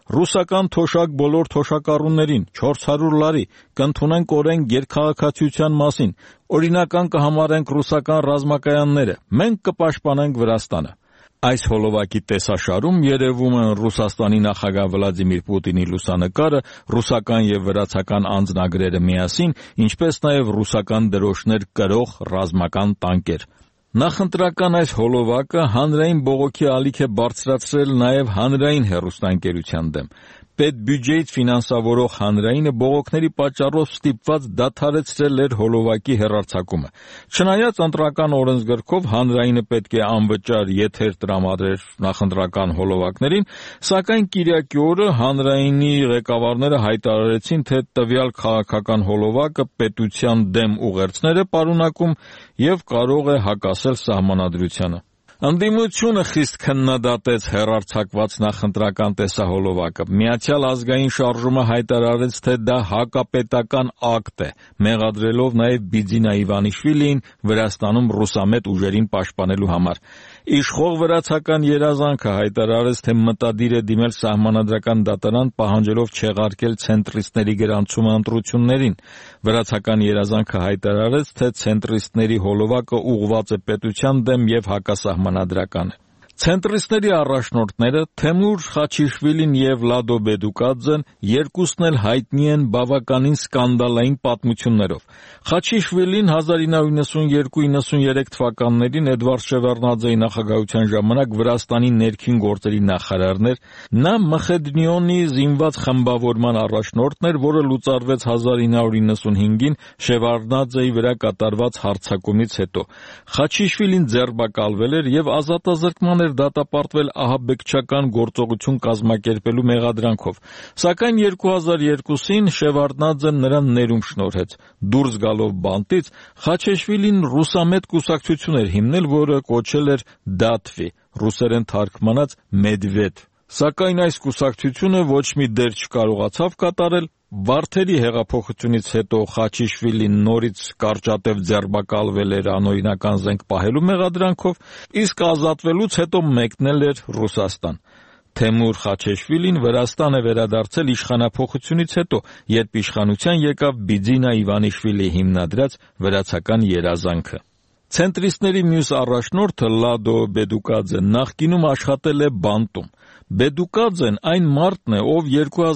Ռուսական թոշակ բոլոր թոշակառուներին 400 լարի, կընդունենք օրենք երկքաղաքացիության մասին, օրինական կհամարենք ռուսական ռազմակայանները, մենք կպաշտպանենք Վրաստանը։ Այս հոլովակի տեսաշարում երևում են Ռուսաստանի նախագահ Վլադիմիր Պուտինի լուսանկարը, ռուսական եւ վրացական անձնագրերը միասին, ինչպես նաեւ ռուսական դրոշներ կրող ռազմական տանկեր։ Նախընտրական այս հոլովակը հանրային բողոքի ալիք է բարձրացրել նաեւ հանրային հեռուստաընկերության դեմ։ Պետբյուջեից ֆինանսավորող հանրայինը բողոքների պատճառով ստիպված դադարեցրել էր հոլովակի հեռարձակումը։ Չնայած ընտրական օրենսգրքով հանրայինը պետք է անվճար եթեր տրամադրեր նախընտրական հոլովակներին, սակայն կիրակի օրը հանրայինի ղեկավարները հայտարարեցին, թե տվյալ քաղաքական հոլովակը պետության դեմ ուղերձներ է պարունակում եւ կարող է հակասել սահմանադրությանը։ Ընդդիմությունը խիստ քննադատեց հեռարձակված նախընտրական տեսահոլովակը։ Միացյալ ազգային շարժումը հայտարարեց, թե դա հակապետական ակտ է, մեղադրելով նաև Բիձինա Իվանիշվիլիին Վրաստանում ռուսամետ ուժերին պաշտպանելու համար։ Իշխող վրացական երազանքը հայտարարեց, թե մտադիր է դիմել սահմանադրական դատարան, պահանջելով չեղարկել ցենտրիստների գրանցումը ընտրություններին։ Վրացական երազանքը հայտարարեց, թե ցենտրիստների հոլովակը ուղղված է պետության դեմ եւ հակասահմանադրական է։ Ցենտրիստների առաջնորդները Թեմուր Խաչիշվիլին եւ Լադո Բեդուկաձեն երկուսն էլ հայտնի են բավականին սկանդալային պատմություններով։ Խաչիշվիլին 1992-93 թվականներին Էդվարդ Շևարդնաձեի նախագահության ժամանակ Վրաստանի ներքին գործերի նախարարն էր։ Նա Մխեդնիոնի զինված խմբավորման առաջնորդն էր, որը լուծարվեց 1995-ին Շևարդնաձեի վրա կատարված հարձակումից հետո։ Խաչիշվիլին ձերբակալվել էր եւ ազատազրկման դատապարտվել ահաբեկչական գործողություն կազմակերպելու մեղադրանքով, սակայն 2002-ին Շևարդնաձեն նրան ներում շնորհեց։ Դուրս գալով բանտից, Խաչեշվիլին ռուսամետ կուսակցություն էր հիմնել, որը կոչել էր Դաթվի, ռուսերեն թարգմանած Մեդվեդ։ Սակայն այս կուսակցությունը ոչ մի դեր չկարողացավ կատարել։ Վարդերի հեղափոխությունից հետո Խաչիշվիլին նորից կարճատև ձերբակալվել էր անօրինական զենք պահելու մեղադրանքով, իսկ ազատվելուց հետո մեկնել էր Ռուսաստան։ Թեմուր Խաչեշվիլին Վրաստան է վերադարձել իշխանափոխությունից հետո, երբ իշխանության եկավ Բիձինա Իվանիշվիլի հիմնադրած վրացական երազանքը։ Ցենտրիստների մյուս առաջնորդը Լադո Բեդուկաձեն նախկինում աշխատել է բանտում։ Բեդուկաձեն այն մարդն է, ով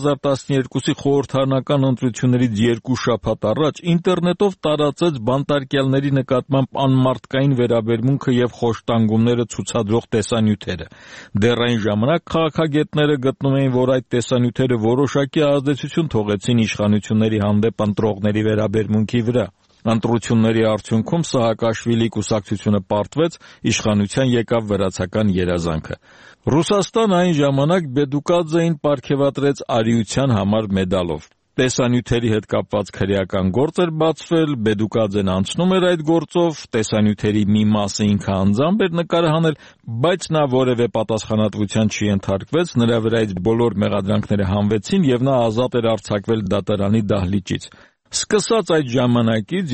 2012-ի խորհրդարանական ընտրություններից 2 շաբաթ առաջ ինտերնետով տարածեց բանտարկյալների նկատմամբ անմարդկային վերաբերմունքը եւ խոշտանգումները ցուցադրող տեսանյութերը։ Դեռ այն ժամանակ քաղաքագետները գտնում էին, որ այդ տեսանյութերը որոշակի ազդեցություն թողեցին իշխանությունների հանդեպ ընտրողների վերաբերմունքի վրա։ Ընտրությունների արդյունքում Սահակաշվիլի կուսակցությունը պարտվեց, իշխանության եկավ վրացական երազանքը։ Ռուսաստան այն ժամանակ Բեդուկաձեին պարգևատրեց արիության համար մեդալով։ Տեսանյութերի հետ կապված քրեական գործ էր բացվել, Բեդուկաձեն անցնում էր այդ գործով, տեսանյութերի մի մասը ինքը անձամբ էր նկարահանել, բայց նա որևէ պատասխանատվության չի ենթարկվեց, նրա վրայից բոլոր մեղադրանքները հանվեցին եւ նա ազատ էր արձակվել դատարանի դահլիճից։ Սկսած այդ ժամանակից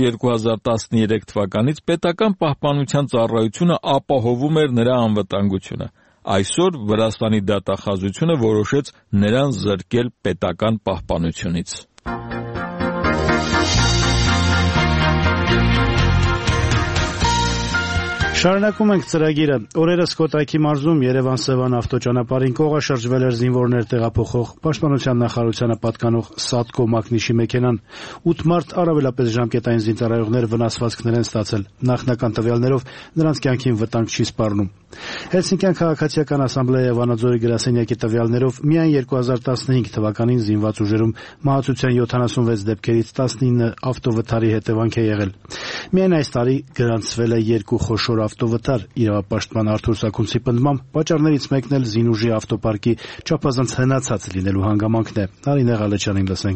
2013 թվականից պետական պահպանության ծառայությունը ապահովում էր նրա անվտանգությունը։ Այսօր Վրաստանի դատախազությունը որոշեց նրան զրկել պետական պահպանությունից։ Շարունակում ենք ծրագիրը։ Օրերս Կոտայքի մարզում Երևան-Սևան ավտոճանապարհին կողաշրջվել էր զինվորներ տեղափոխող Պաշտպանության նախարարությանը պատկանող Սատկո Մակնիշի մեքենան։ 8 մարդ, առավելապես ժամկետային զինծառայողներ վնասվածքներ են ստացել։ Նախնական տվյալներով նրանց կյանքին վտանգ չի սպառնում։ Հելսինկյան քաղաքացիական ասամբլեայի Վանաձորի գրասենյակի տվյալներով միայն 2015 թվականին զինված ուժերում մահացության 76 դեպքերից 19 ավտովթարի հետևանք է եղել։ Միայն այս տարի գրանցվել է 2 խոշոր ավտովթար։ Իրավապաշտպան Արթուր Սաքունցի պնդմամբ պատճառներից մեկն էլ զինուժի ավտոպարկի չափազանց հնացած լինելու հանգամանքն է։ Նարինե Ղալեչյանին լսենք։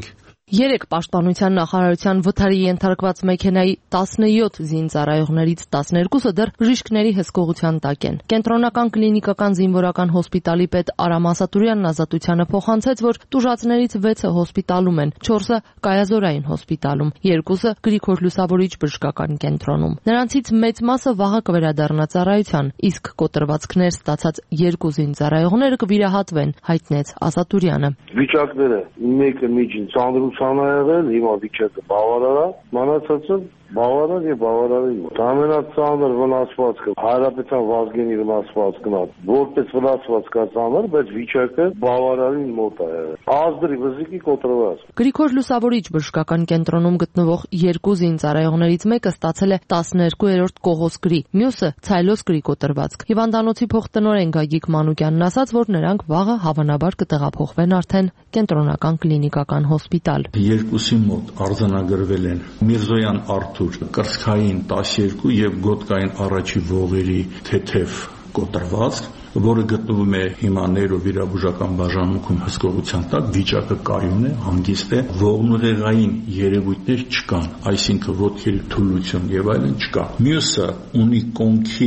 Երեկ Պաշտպանության նախարարության վթարի ենթարկված մեքենայի 17 զինծառայողներից 12-ը դեռ բժիշկների հսկողության տակ են։ Կենտրոնական կլինիկական զինվորական հոսպիտալի պետ Արամ Ասատուրյանն Ազատությանը փոխանցեց, որ տուժածներից 6-ը հոսպիտալում են, 4-ը կայազորային հոսպիտալում, 2-ը Գրիգոր Լուսավորիչ բժշկական կենտրոնում։ Նրանցից մեծ մասը վաղը կվերադառնա ծառայության, իսկ կոտրվածքներ ստացած 2 զինծառայողները կվիրահատվեն, հայտնեց Ասատուրյանը։ Վիճակները մեկը միջին ծանրության ա եղել, հիմա վիճակը բավարար է, մնացածը բավարար եւ բավարարին մոտ։ Ամենածանր վնասվածքը Հայրապետության Վազգենի վնասվածքն է, որպես վնասվածք է ծանր, բայց վիճակը բավարարին մոտ է եղել։ Ազդրի վզիկի կոտրված։ Գրիգոր Լուսավորիչ բժշկական կենտրոնում գտնվող 2 զինծառայողներից մեկը ստացել է 12-րդ կողոսկրի, մյուսը ցայլոսկրի կոտրվածք։ Հիվանդանոցի փոխտնօրեն Գագիկ Մանուկյանն ասաց, որ նրանք վաղը հավանաբար կտեղափոխվեն արդեն կենտրոնական կլինիկական հոսպիտալ։ Երկուսի մոտ արձանագրվել են Միրզոյան Արթուր կրծքային 12 եւ գոտկային առաջի ողերի թեթև կոտրվածք, որը գտնվում է հիմա նեյրովիրաբուժական բաժանմունքում հսկողության տակ, վիճակը կայուն է, հանգիստ է, ողնուղեղային երևույթներ չկան, այսինքն ոտքերի թուլություն եւ այլն չկա։ Մյուսը ունի կոնքի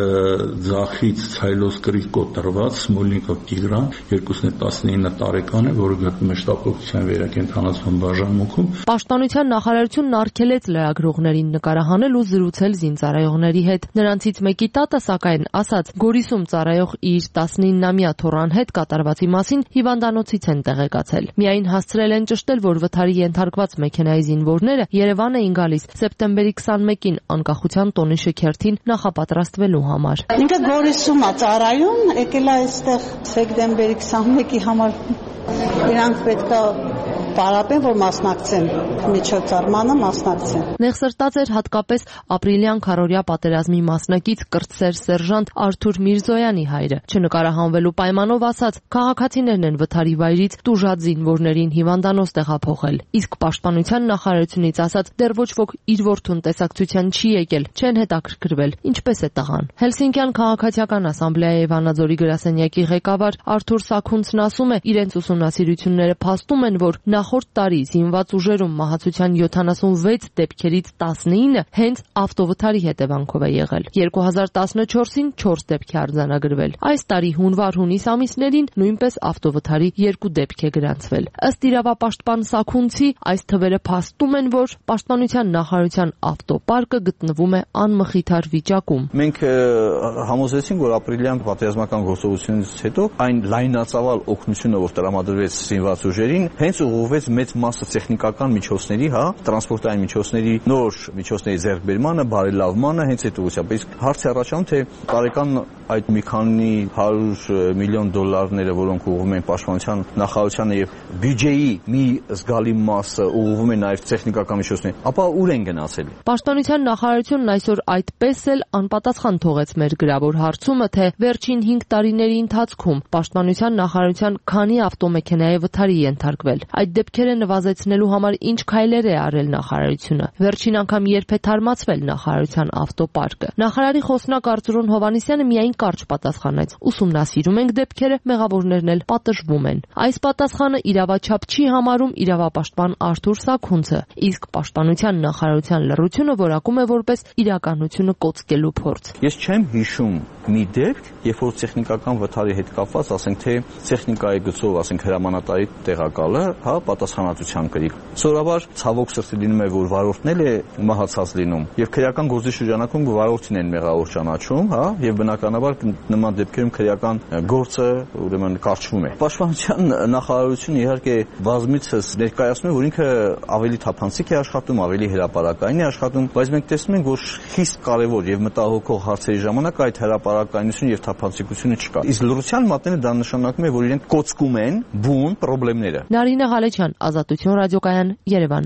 ձախից ցայլոսկրի կոտրված Սմոլնիկով Տիգրան, 219 տարեկան է, որը գտնվում է շտապօգնության վերակենդանացման բաժանմունքում։ Պաշտպանության նախարարությունն արգելեց լրագրողներին նկարահանել ու զրուցել զինծառայողների հետ։ Նրանցից մեկի տատը սակայն ասաց, Գորիսում ծառայող իր 19-ամյա թոռան հետ կատարվածի մասին հիվանդանոցից են տեղեկացել։ Միայն հասցրել են ճշտել, որ վթարի ենթարկված մեքենայի զինվորները Երևան էին գալիս սեպտեմբերի 21-ին անկախության տոնի շքերթին նախապատրաստվելու համար։ Ինքը Գորիսում է ծառայում, եկել է այստեղ սեպտեմբերի 21-ի համար իրանք պետք է պարապեն, որ մասնակցեն, միջոցառմանը մասնակցեն։ Նեղսրտած էր հատկապես ապրիլյան քարորյա պատերազմի մասնակից կրտսեր սերժանտ Արթուր Միրզոյանի հայրը։ Չնկարահանվելու պայմանով ասաց, քաղաքացիներն են վթարի վայրից տուժած զինվորներին հիվանդանոց տեղափոխել։ Իսկ Պաշտպանության նախարարությունից ասաց, դեռ ոչ ոք իր որդուն տեսակցության չի եկել, չեն հետաքրքրվել, ինչպես է տղան։ Հելսինկյան քաղաքացիական ասամբլեայի Վանաձորի գրասենյակի ղեկավար Արթուր Սաքունցն ասում է, իրենց ուսումնասիրությունները փաստում են, որ նախորդ տարի զինված ուժերում մահացության 76 դեպքերից 19-ը հենց ավտովթարի հետևանքով է եղել։ 2014-ին 4 դեպք է արձանագրվել։ Այս տարի հունվար-հունիս ամիսներին նույնպես ավտովթարի 2 դեպք է գրանցվել։ Ըստ իրավապաշտպան Սաքունցի, այս թվերը փաստում են, որ Պաշտպանության նախարարության ավտոպարկը գտնվում է անմխիթար վիճակում։ Մենք համոզեցինք, որ ապրիլյան պատերազմական գործողությունից հետո այն լայնածավալ օգնությունը, որ տրամադրվեց զինված ուժերին, հենց ուղղվեց մեծ մասը տեխնիկական միջոցների, տրանսպորտային միջոցների, նոր միջոցների ձեռքբերմանը, բարելավմանը, հենց այդ ուղղությամբ։ Իսկ հարցը առաջանում, թե տարեկան այդ մի քանի 100 միլիոն դոլարները, որոնք ուղղվում են Պաշտպանության նախարարությանը եւ բյուջեի մի զգալի մասը ուղղվում է նաեւ տեխնիկական միջոցների, ապա ուր են գնացել։ Պաշտպանության նախարարությունն այսօր այդպես էլ անպատասխան թողեց մեր գրավոր հարցումը, թե վերջին 5 տարիների ընթացքում Պաշտպանության նախարարության քանի ավտոմեքենա է վթարի ենթարկվել։ Այդ դեպքերը նվազեցնելու համար ինչ քայլեր է արել նախարարությունը։ Վերջին անգամ երբ է թարմացվել նախարարության ավտոպարկը։ Նախարարի խոսնակ Արծրուն Հովհաննիսյանը միայն կարճ պատասխանեց. ուսումնասիրում ենք դեպքերը, մեղավորներն էլ պատժվում են։ Այս պատասխանը իրավաչափ չի համարում իրավապաշտպան Արթուր Սաքունցը, իսկ Պաշտպանության նախարարության լռությունը որակում է որպես իրականությունը կոծկելու փորձ։ Ես չեմ հիշում մի դեպք, երբ որ տեխնիկական վթարի հետ կապված, ասենք թե տեխնիկայի գծով, ասենք հրամանատարի տեղակալը, պատասխանատվության կրի։ Սովորաբար ցավոք սրտի լինում է, որ վարորդն էլ է մահացած լինում, եւ քրեական գործի շրջանակում վարորդին են մեղավոր ճանաչում, եւ բնականաբար նման դեպքերում քրեական գործը ուրեմն կարճվում է։ Պաշտպանության նախարարությունը իհարկե բազմիցս ներկայացնում է, որ ինքը ավելի թափանցիկ է աշխատում, ավելի հրապարակային է աշխատում, բայց մենք տեսնում ենք, որ խիստ կարևոր եւ մտահոգող հարցերի ժամանակ այդ հրապարակայնությունը եւ թափանցիկությունը չկա։ Իսկ լրության մատնելը դա նշանակում է, որ իրենք կոծկում են բուն խնդիրները։ Նարինե Ղալեչյան, Ազատություն ռադիոկայան, Երևան։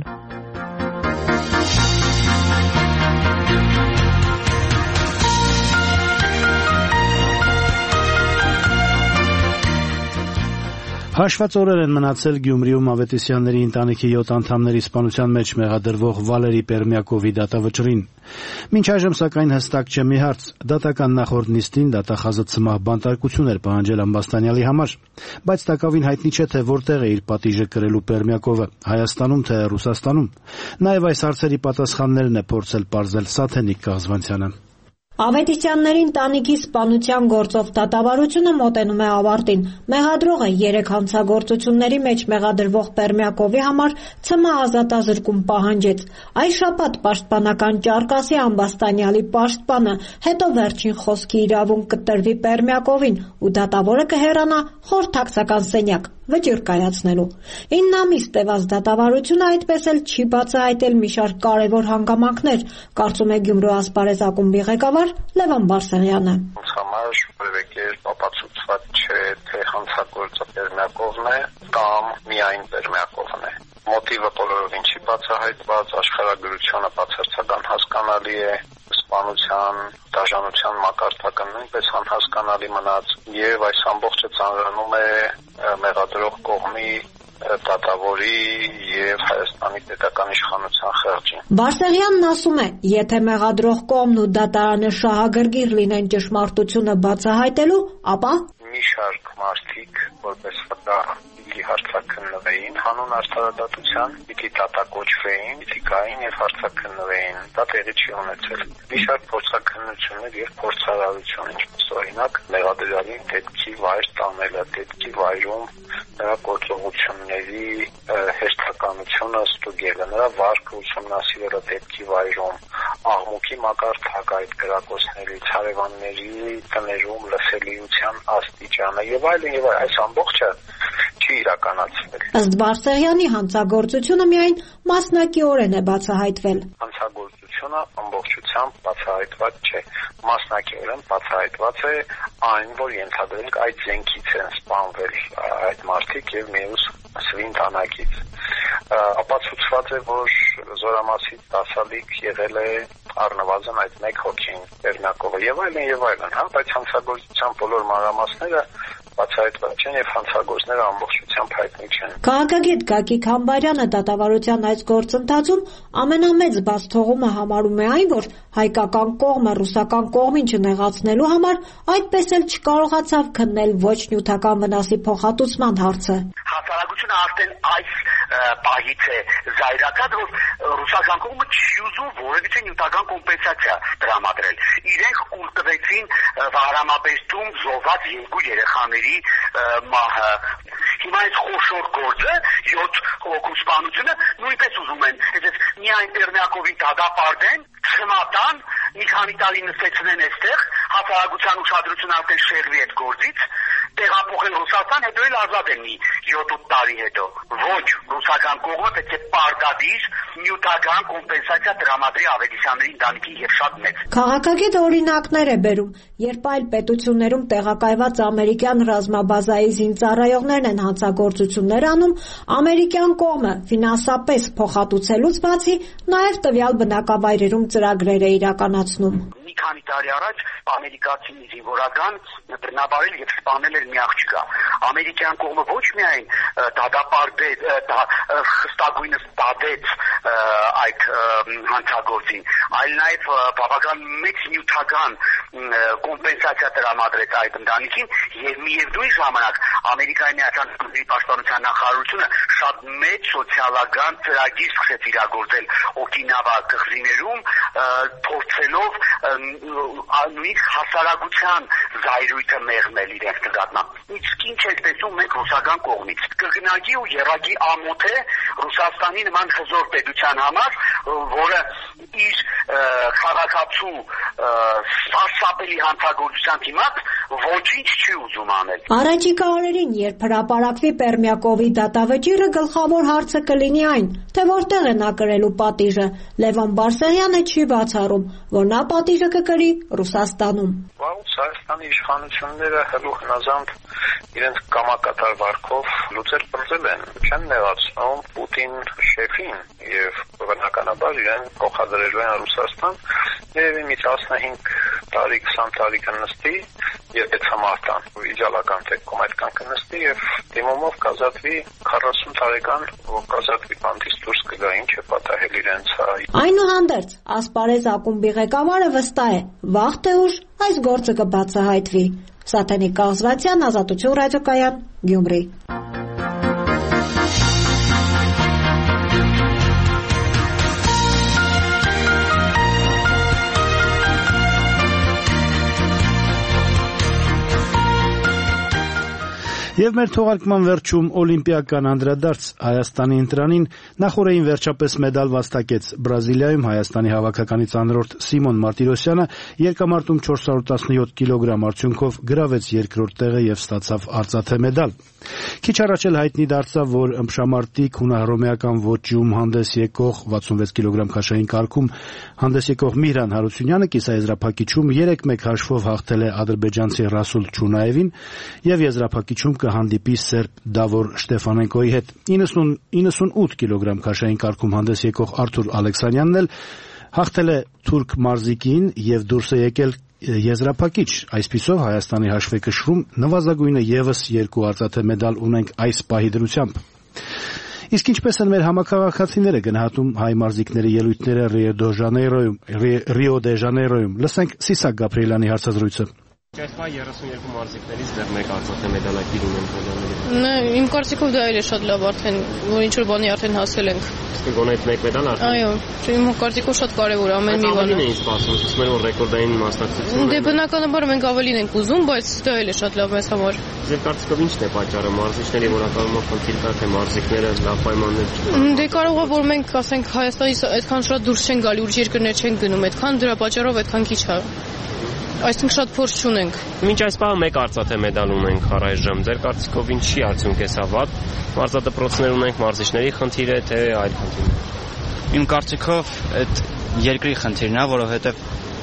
Հաշված օրեր են մնացել Գյումրիում Ավետիսյանների ընտանիքի 7 անդամների սպանության մեջ մեղադրվող Վալերի Պերմյակովի դատավճռին։ Մինչ այժմ սակայն հստակ չէ մի հարց. դատական նախորդ նիստին դատախազը ցմահ բանտարկություն էր պահանջել ամբաստանյալի համար, բայց տակավին հայտնի չէ թե որտեղ է իր պատիժը կրելու Պերմյակովը, Հայաստանում թե Ռուսաստանում։ Նաև այս հարցերի պատասխաններն է փորձել պարզել Սաթենիկ Կաղզվանցյանը։ Ավետիսյանների ընտանիքի սպանության գործով դատավարությունը մոտենում է ավարտին։ Մեղադրողը 3 հանցագործությունների մեջ մեղադրվող Պերմյակովի համար ցմահ ազատազրկում պահանջեց։ Այս շաբաթ պաշտպանական ճարկասի ամբաստանյալի պաշտպանը հետո վերջին խոսքի իրավունք կտրվի Պերմյակովին ու դատավորը կհեռանա խորհրդակցական սենյակ վճիռ կայացնելու։ 9 ամիս տևած դատավարությունը այդպես էլ չի բացահայտել մի շարք կարևոր հանգամանքներ, կարծում է Գյումրու ասպարեզ ակումբի ղեկավար Լևոն Բարսեղյանը։ Ինձ համար որևէ կերպ ապացուցված չէ, թե հանցագործը Պերմյակովն է կամ միայն Պերմյակովն է։ Մոտիվը բոլորովին չի բացահայտված, աշխարհագրությունը բացարձական հասկանալի է, սպանության, դաժանության մակարդակը նույնպես անհասկանալի մնաց եւ այս ամբողջը ծանրանում է մեղադրող կողմի դատավորի եւ Հայաստանի պետական իշխանության խեղճին։ Բարսեղյանն ասում է, եթե մեղադրող կողմն ու դատարանը շահագրգիռ լինեն ճշմարտությունը բացահայտելու, ապա մի շարք մարդիկ որպես վկա հարցաքննվեին հանուն արդարադատության, պիտի դատակոչվեին, պիտի գային եւ հարցաքննվեին։ Դա տեղի չի ունեցել։ Մի շարք փորձաքննություններ եւ փորձարարություն, ինչպես օրինակ մեղադրյալին դեպքի վայր տանելը, դեպքի վայրում նրա գործողությունների հերթականությունը ստուգելը, նրա վարկը ուսումնասիրելը դեպքի վայրում, աղմուկի մակարդակը այդ կրակոցներից, հարևանների տներում լսելիության աստիճանը եւ այլն եւ այս ամբողջը չի իրականացվել։ Ըստ Բարսեղյանի հանցագործությունը միայն մասնակիորեն է բացահայտվել։ Հանցագործությունը ամբողջությամբ բացահայտված չէ։ Մասնակիորեն բացահայտված է այն, որ ենթադրենք այդ զենքից են սպանվել այդ մարդիկ եւ մյուս սվինտանակից։ Ապացուցված է, որ զորամասի դասալիկ եղել է առնվազն այդ մեկ հոգին Պերմյակովը եւ այլն, հա, բայց հանցագործության բոլոր մանրամասները բացահայտված չեն եւ հանցագործները ամբողջությամբ հայտնի չեն։ Քաղաքագետ Գագիկ Համբարյանը դատավարության այս գործընթացում ամենամեծ բացթողումը համարում է այն, որ հայկական կողմը ռուսական կողմին չնեղացնելու համար այդպես էլ չկարողացավ քննել ոչ նյութական վնասի փոխհատուցման հարցը։ Հասարակությունը արդեն այս պահից է զայրացած, որ ռուսական կողմը չի ուզում որևիցե նյութական կոմպենսացիա տրամադրել։ Իրենք ուր տվեցին Վահրամապետում զոհված 2 երեխաների մահը։ Հիմա այս խոշոր գործը 7 հոգու սպանությունը նույնպես ուզում են, այսպես միայն Պերմյակովին դատապարտեն, չմատան, մի քանի տարի նստեցնեն այստեղ, հասարակության ուշադրությունը արդեն շեղվի այդ գործից, տեղափոխեն Ռուսաստան, հետո էլ ազատեն մի 7-8 տարի հետո։ Ոչ, ռուսական կողմը պետք է պարտադիր նյութական կոմպենսացիա տրամադրի Ավետիսյանների ընտանիքին եւ շատ մեծ։ Քաղաքագետը օրինակներ է բերում, երբ այլ պետություններում տեղակայված ամերիկյան ռազմաբազայի զինծառայողներն են հանցագործություններ անում, ամերիկյան կողմը ֆինանսապես փոխհատուցելուց բացի նաև տվյալ բնակավայրերում ծրագրեր է իրականացնում։ Մի քանի տարի առաջ ամերիկացի զինվորական բռնաբարել եւ սպանել էր մի աղջկա։ Ամերիկյան կողմը ոչ միայն դատապարտեց, խստագույնս դատեց այդ հանցագործին, այլ նաեւ բավական մեծ նյութական կոմպենսացիա տրամադրեց այդ ընտանիքին եւ միևնույն ժամանակ Ամերիկայի Միացյալ Նահանգների պաշտպանության նախարարությունը շատ մեծ սոցիալական ծրագիր սկսեց իրագործել Օկինավա կղզիներում, փորձելով նույնիսկ հասարակության զայրույթը մեղմել իրենց նկատմամբ։ Իսկ ինչ է տեսնում մենք ռուսական կողմից։ Կրկնակի ու եռակի ամոթ է Ռուսաստանի նման հզոր պետության համար, որը իր քաղաքացու սարսափելի հանցագործության դիմաց ոչինչ չի ուզում անել։ Առաջիկա օրերին, երբ հրապարակվի Պերմյակովի դատավճիռը, գլխավոր հարցը կլինի այն, թե որտեղ է նա կրելու պատիժը։ Լևոն Բարսեղյանը չի բացառում, որ նա պատիժը կկրի Ռուսաստանում։ Հայաստանի իշխանությունները հլու հնազանդ իրենց կամակատար վարկով լուծել բրձել են, չեն նեղացնում Պուտին շեֆին եւ բնականաբար իրեն կողադրելու են Ռուսաստան եւ մի 15 տարի 20 տարի կնստի եթե ցամարտան իդեալական դեպքում այդքան կնստի եւ դիմումով կազատվի 40 տարեկան, որ կազատվի բանտից դուրս կգա, ինչը պատահել իրենց։ Այնուհանդերձ, ասպարեզ ակումբի ղեկավարը վստահ է, վաղ թե ուշ այս գործը կբացահայտվի։ Սաթենիկ Կաղզվացյան, Ազատություն ռադիոկայան, Գյումրի։ Եվ մեր թողարկման վերջում օլիմպիական անդրադարձ Հայաստանի ընտրանին նախորդին վերջապես մեդալ վաստակեց Բրազիլիայում Հայաստանի հավաքականի ցանրորդ Սիմոն Մարտիրոսյանը երկամարտում 417 կիլոգրամ արդյունքով գրավեց երկրորդ տեղը եւ ստացավ արծաթե մեդալ։ Քիչ առաջ էլ հայտնի դարձավ, որ ըմբշամարտիկ հունահռոմեական ոճում հանդես եկող 66 կիլոգրամ քաշային կարգում հանդես եկող Միհրան Հարությունյանը կիսաեզրափակիչում 3-1 հաշվով հաղթել է ադրբեջանցի Ռասուլ Չունաևին եւ եզրափակիչում կհանդիպի սերբ Դավոր Շտեֆանենկոյի հետ։ 98 կիլոգրամ քաշային կարգում հանդես եկող Արթուր Ալեքսանյանն էլ հաղթել է թուրք մարզիկին եւ դուրս է եկել եզրափակիչ։ Այսպիսով Հայաստանի հաշվեկշռում նվազագույնը եւս 2 արծաթե մեդալ ունենք այս պահի դրությամբ։ Իսկ ինչպես են մեր համակարգացիները գնահատում հայ մարզիկների ելույթները Ռիո դե Ժանեյրոյում։ Լսենք Սիսակ Գաբրիելյանի հարցազրույցը։ Այսպա 32 մարզիկներից դեռ մեկ արծաթե մեդալակիր ունեն բոլորները։ Իմ կարծիքով դա էլ է շատ լավ արդեն, որ ինչ որ բանի արդեն հասել ենք։ Իսկ գոնե այդ մեկ մեդալ արդեն։ Այո, իմ կարծիքով շատ կարևոր է ամեն մի բան։ Ավելին էին սպասում, ասում են որ ռեկորդային մասնակցություն։ Դե բնականաբար մենք ավելին ենք ուզում, բայց դա էլ է շատ լավ մեզ համար։ Ձեր կարծիքով ի՞նչն է պատճառը մարզիչների որակալմամբ խնդիր կա, թե մարզիկները լավ պայմաններ չունեն։ Դե կարող է որ մենք ասենք Հայաստանից այդքան շատ դուրս չեն գալի, ուրիշ երկրներ չեն գնում, այդքան դրա պատճառով այդքան քիչ է։ Այսինքն շատ փորձ չունենք։ Մինչ այս պահը մեկ արծաթե մեդալ ունենք առայժմ։ Ձեր կարծիքով ինչի արդյունք է սա վատ։ Մարզադպրոցներ ունենք, մարզիչների խնդիր է, թե այլ խնդիր։ Իմ կարծիքով այդ երկրի խնդիրն է, որովհետև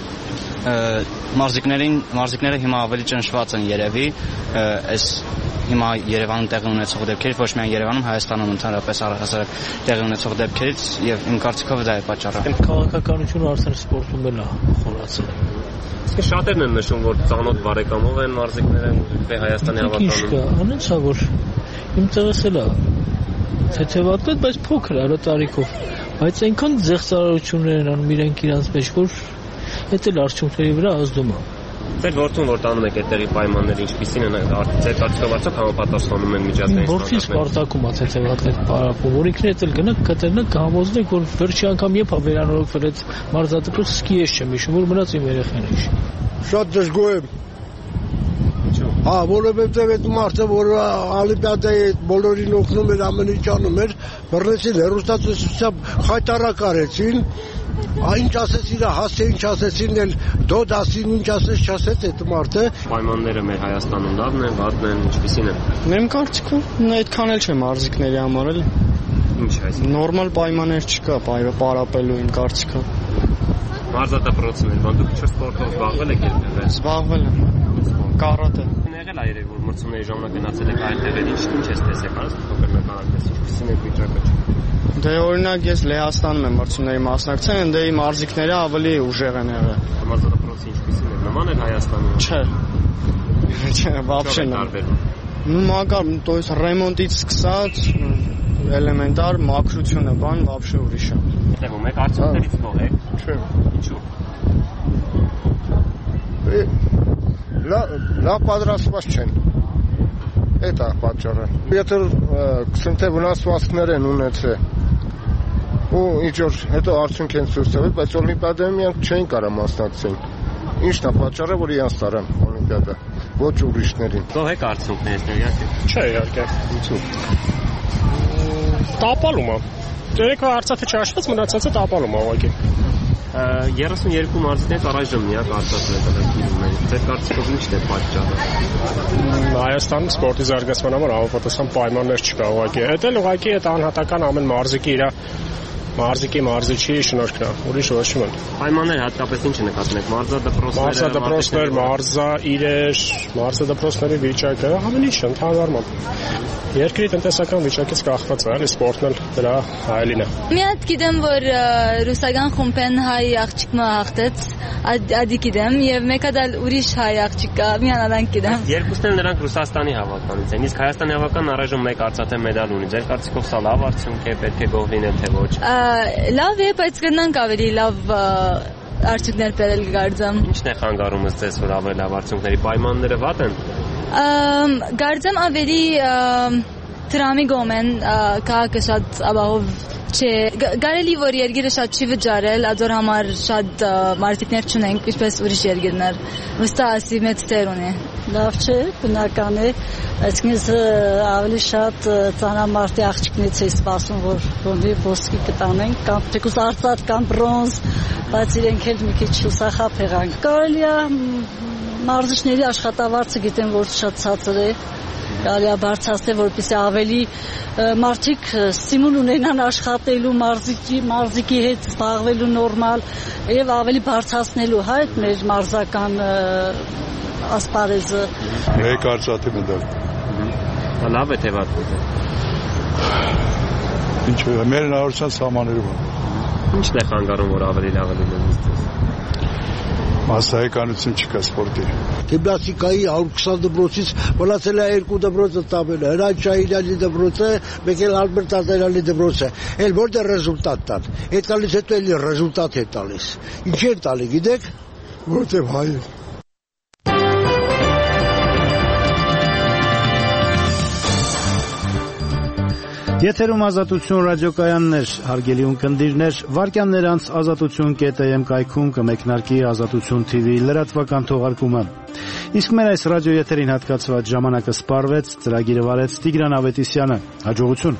մարզիկները հիմա ավելի ճնշված են երևի, այս հիմա Երևանում տեղի ունեցող դեպքերից, ոչ միայն Երևանում, Հայաստանում ընդհանրապես առհասարակ տեղի ունեցող դեպքերից եւ իմ կարծիքով դա է պատճառը։ Քաղաքականությունը արդեն սպորտում էլ է խորացել։ Իսկ շատերն են նշում, որ ծանոթ բարեկամով են մարզիկները, թե Հայաստանի հավաքանում։ Անենց է որ իմ տեղս էլ է թեթևատներ, բայց փոքր է տարիքով, բայց այնքան ձեղծարարություններ են անում իրենք իրանց մեջ, որ դա էլ արդյունքների վրա ազդում է։ Ձեր որդուն որ տանում եք այդտեղի պայմանները ինչպիսին են, ձեր կարծիքով արդյոք համապատասխանում են միջազգային Որդին Սպարտակում է թեթևատներ պարապում, որ ինքն էլ գնաք կտրնակ կհամոզնեք, որ վերջի անգամ երբ վերանորոգվել այդ մարզադպրոցը, սկի ես չեմ հիշում, որ մնաց իմ երեխան է։ Շատ դժգոհ եմ։ Որովհետև այդ մարդը, որ Օլիմպիադայի բոլորին օգնում էր, ամեն ինչ անում էր, բռնեցին, հեռուստացույցությամբ խայտարակարեցին, ինչ ասեցին, հասցե ինչ ասեցին, էլ դասին ինչ ասեց, չասեց այդ մարդը։ Պայմանները մեր Հայաստանում լավն են, վատն են, ինչպիսին են։ Իմ կարծիքով այդքան էլ չէ մարզիկների համար էլ։ Ինչ է այս։ Նորմալ պայմաններ չկա, պարապելու իմ կարծիքով։ Մարզադպրոցներ, բան դուք սպորտով զբաղվել եք երբևէ։ Զբաղվել եմ։ Կարատե։ Եղել է երևի որ մրցումների ժամանակ գնացել եք այլ տեղեր, ինչ ես տեսեք, այս փոքր նկարագրես, ինչպիսին է վիճակը։ Դե օրինակ ես Լեհաստանում եմ մրցումների մասնակցել, այնտեղ իմ մարզիկները ավելի ուժեղ են եղել։ Մարզադպրոցը ինչպիսին է, նման է Հայաստանում։ Չէ։ Չէ, вообще նման։ Ну մակար, то есть ռեմոնտից սկսած էլեմենտար մաքրությունը բան вообще ուրիշ է։ Դեպքում եք արդյունքներից գոհ եք։ Չէ։ Ինչու։ Լավ պատրաստված չեն։ Այդ է պատճառը։ Եթե գսեմ թե վնասվածքներ են ունեցել, ու ինչ որ հետո արդյունք են ցույց տվել, բայց օլիմպիադայում իրանք չէին կարող մասնակցել։ Ինչն է պատճառը, որ իրանք տարան օլիմպիադա, ոչ ուրիշներին։ Գոհ եք արդյունքներից, իհարկե։ Չէ, իհարկե։ Ինչու։ Տապալումը։ Երեքվա արծաթե չհաշված, մնացածը տապալում է ուղղակի։ 32 մարզիկներից առայժմ միակ արծաթե մեդալակիր ունեն։ Ձեր կարծիքով ի՞նչն է պատճառը։ Հայաստանում սպորտի զարգացման համար համապատասխան պայմաններ չկա ուղղակի։ Դա էլ ուղղակի այդ անհատական ամեն մարզիկի իր մարզիկի մարզիչի շնորհքն է, ուրիշ ոչ մի։ Պայմաններ հատկապես ինչ նկատում եք, մարզադպրոցներ, մարզաիրեր, մարզադպրոցների վիճակը, ամեն ինչ ընդհանրապես։ Երկրի տնտեսական վիճակից կախված է, էլի սպորտն էլ դրա հայելին է։ Մի հատ գիտեմ, որ ռուսական խումբեն հայ աղջիկը հաղթեց, ադի գիտեմ, եւ մեկը դալ ուրիշ հայ աղջիկ կա, մի անալանք գիտեմ։ Երկուսն էլ նրանք Ռուսաստանի հավաքականից են, իսկ Հայաստանի հավաքականն առայժմ մեկ արծաթե մեդալ ունի։ Ձեր կարծիքով սա լավ արդյունք է, պետք է գոհ լինել թե ոչ։ Լավ է, բայց գնանք ավելի լավ արդյունքներ բերել կարծեմ։ Ինչն է խանգարում ձեզ, որ ավելի լավ արդյունքների պայմանները վատ են։ Կարծեմ ավելի դրամի գոմեն քաղաքը շատ ապահով չէ, կարելի որ երկիրը շատ չի վճարել, ադոր համար շատ մարդիկներ չունենք, ինչպես ուրիշ երկիրներ, վստահ ասի մեծ տեր ունի։ Լավ չէ, բնական է, այսինքն ավելի շատ ծանրամարտի աղջիկներից է սպասում, որ ոնի ոսկի կտանենք, կամ թեկուզ արծաթ կամ բրոնզ, բայց իրենք էլ մի քիչ հուսախաբ եղանք։ Կարելի է մարզիչների աշխատավարձը գիտեմ, որ շատ ցածր է, կարելի է բարձրացնել, որպեսզի ավելի մարդիկ սիմուն ունենան աշխատելու մարզիկի հետ զբաղվելու նորմալ եւ ավելի բարձրացնելու հայտ մեր մարզական ասպարեզը։ Մեկ արծաթե մեդալ։ Լավ է թե վատ է։ Ինչ է, մեր հնարավորության սահմաններում։ Ինչն է խանգարում, որ ավելի լավ լինի։ Մասսայականություն չկա սպորտի։ Գիմնաստիկայի 120 դպրոցից մնացել է 2 դպրոցը տաբել է, Հրանչայինյանի դպրոցը, մեկ էլ Ալբերտ Ադերյանի դպրոցը, էլ որտեղ ռեզուլտատ տան, այդ տալիս հետո էլ ռեզուլտատ է տալիս, ինչ են տալի, գիտեք, որտեղ հայ է։ Եթերում Ազատություն ռադիոկայաններ, հարգելի ունկնդիրներ, վարքյաններ անց ազատություն.am կայքում կմեկնարկի Ազատություն TV լրատվական թողարկումը։ Իսկ մեր այս ռադիոեթերին հատկացված ժամանակը սպառվեց, ծրագիրը վարեց Տիգրան Ավետիսյանը։ Հաջողություն։